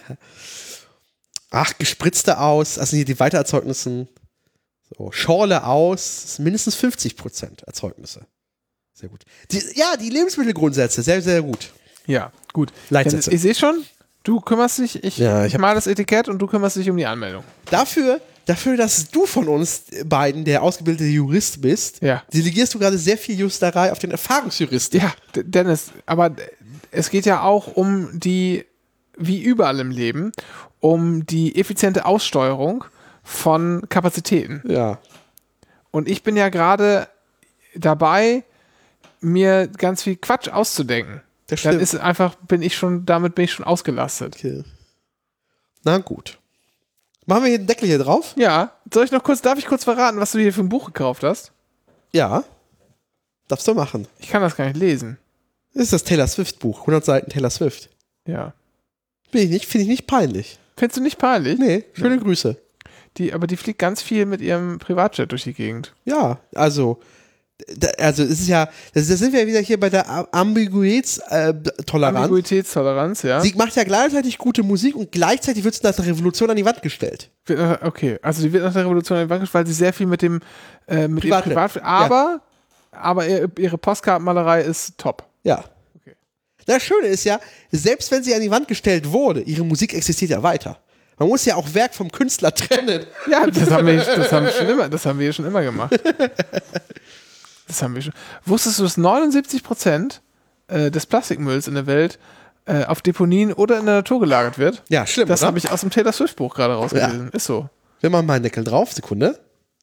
Ach, gespritzte aus, also hier die Weitererzeugnissen. So, Schorle aus, das sind mindestens fünfzig Prozent Erzeugnisse. Sehr gut. Die, ja, die Lebensmittelgrundsätze, sehr, sehr gut. Ja, gut. Leitsätze. Dann, ich sehe schon, du kümmerst dich, ich, Ja, ich ich hab- mal das Etikett und du kümmerst dich um die Anmeldung. Dafür, dafür, dass du von uns beiden der ausgebildete Jurist bist, Ja. delegierst du gerade sehr viel Justerei auf den Erfahrungsjuristen. Ja, D- Dennis, aber es geht ja auch um die, wie überall im Leben, um die effiziente Aussteuerung von Kapazitäten. Ja. Und ich bin ja gerade dabei, mir ganz viel Quatsch auszudenken. Das Dann stimmt. ist einfach, bin ich schon, damit bin ich schon ausgelastet. Okay. Na gut. Machen wir hier den Deckel hier drauf? Ja, soll ich noch kurz, darf ich kurz verraten, was du hier für ein Buch gekauft hast? Ja. Darfst du machen. Ich kann das gar nicht lesen. Das ist das Taylor Swift Buch. hundert Seiten Taylor Swift. Ja. Bin ich nicht, finde ich nicht peinlich. Findest du nicht peinlich? Nee, schöne Grüße. Die, aber die fliegt ganz viel mit ihrem Privatjet durch die Gegend. Ja, also, da, also es ist ja, das, das sind wir ja wieder hier bei der A- Ambiguitätstoleranz. Ambiguitätstoleranz, ja. Sie macht ja gleichzeitig gute Musik und gleichzeitig wird sie als Revolution an die Wand gestellt. Wird nach- Okay, also die wird nach der Revolution in die Bank gestellt, weil sie sehr viel mit dem äh, mit Privatjet. ihrem Privat, aber, aber ihr, ihre Postkartenmalerei ist top. Ja. Okay. Das Schöne ist ja, selbst wenn sie an die Wand gestellt wurde, ihre Musik existiert ja weiter. Man muss ja auch Werk vom Künstler trennen. Ja, das haben wir, das haben wir schon immer, das haben wir schon immer gemacht. Das haben wir schon. Wusstest du, dass neunundsiebzig Prozent äh, des Plastikmülls in der Welt äh, auf Deponien oder in der Natur gelagert wird? Ja, schlimm, Das oder? habe ich aus dem Taylor Swift Buch gerade rausgelesen. Ist so. Wir machen mal einen Deckel drauf, Sekunde.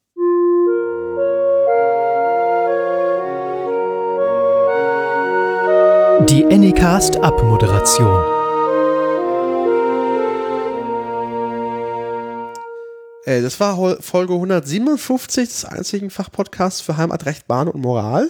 Die Anycast Abmoderation. Äh, das war Hol- Folge hundertsiebenundfünfzig des einzigen Fachpodcasts für Heimat, Recht, Bahn und Moral.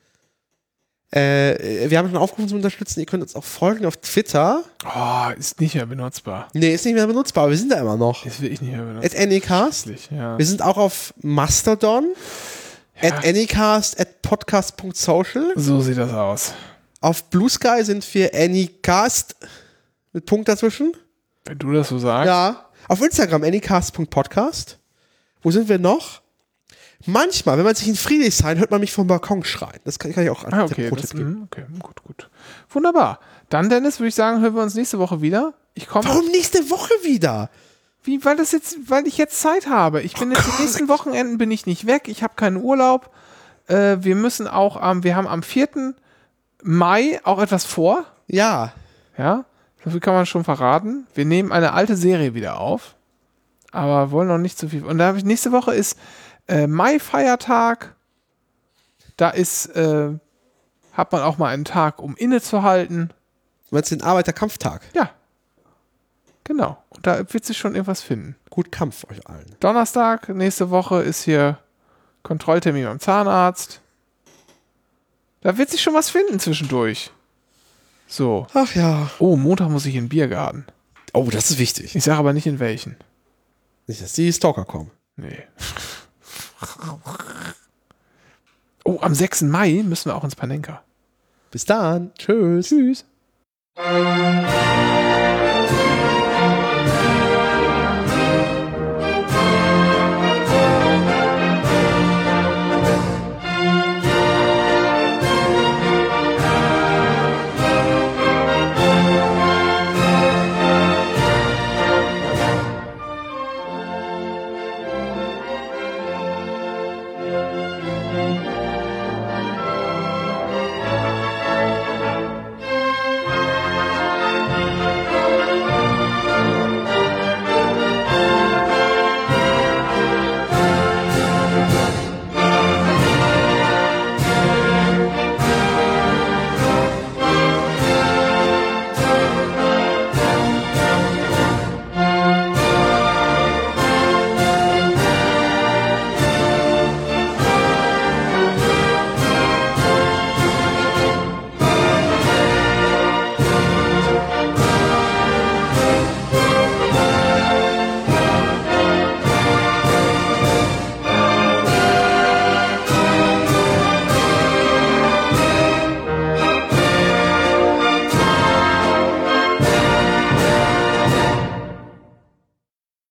Äh, wir haben schon aufgerufen zu unterstützen. Ihr könnt uns auch folgen auf Twitter. Oh, ist nicht mehr benutzbar. Nee, ist nicht mehr benutzbar, aber wir sind da immer noch. Ist wirklich nicht mehr benutzbar. At Anycast. Ja. Wir sind auch auf Mastodon. At Anycast at podcast punkt social. So sieht das aus. Auf Blue Sky sind wir Anycast mit Punkt dazwischen. Wenn du das so sagst. Ja. Auf Instagram anycast punkt podcast. Wo sind wir noch? Manchmal, wenn man sich in Friedrichshain hört man mich vom Balkon schreien. Das kann, kann ich auch Ah, okay, das, mh, okay, gut, gut. Wunderbar. Dann, Dennis, würde ich sagen, hören wir uns nächste Woche wieder. Ich komme. Warum nächste Woche wieder? Wie, weil das jetzt, weil ich jetzt Zeit habe. Ich bin jetzt die nächsten Wochenenden bin ich nicht weg. Ich habe keinen Urlaub. Äh, wir müssen auch am, wir haben am vierten Mai auch etwas vor. Ja. Ja, so viel kann man schon verraten. Wir nehmen eine alte Serie wieder auf, aber wollen noch nicht zu viel. Und da habe ich nächste Woche ist äh, Mai-Feiertag. Da ist, äh, hat man auch mal einen Tag, um innezuhalten. Du meinst den Arbeiterkampftag? Ja, genau. Und da wird sich schon irgendwas finden. Gut Kampf euch allen. Donnerstag, nächste Woche ist hier Kontrolltermin beim Zahnarzt. Da wird sich schon was finden zwischendurch. So. Ach ja. Oh, Montag muss ich in den Biergarten. Oh, das ist wichtig. Ich sage aber nicht in welchen. Nicht, dass die Stalker kommen. Nee. Oh, am sechsten Mai müssen wir auch ins Panenka. Bis dann. Tschüss. Tschüss.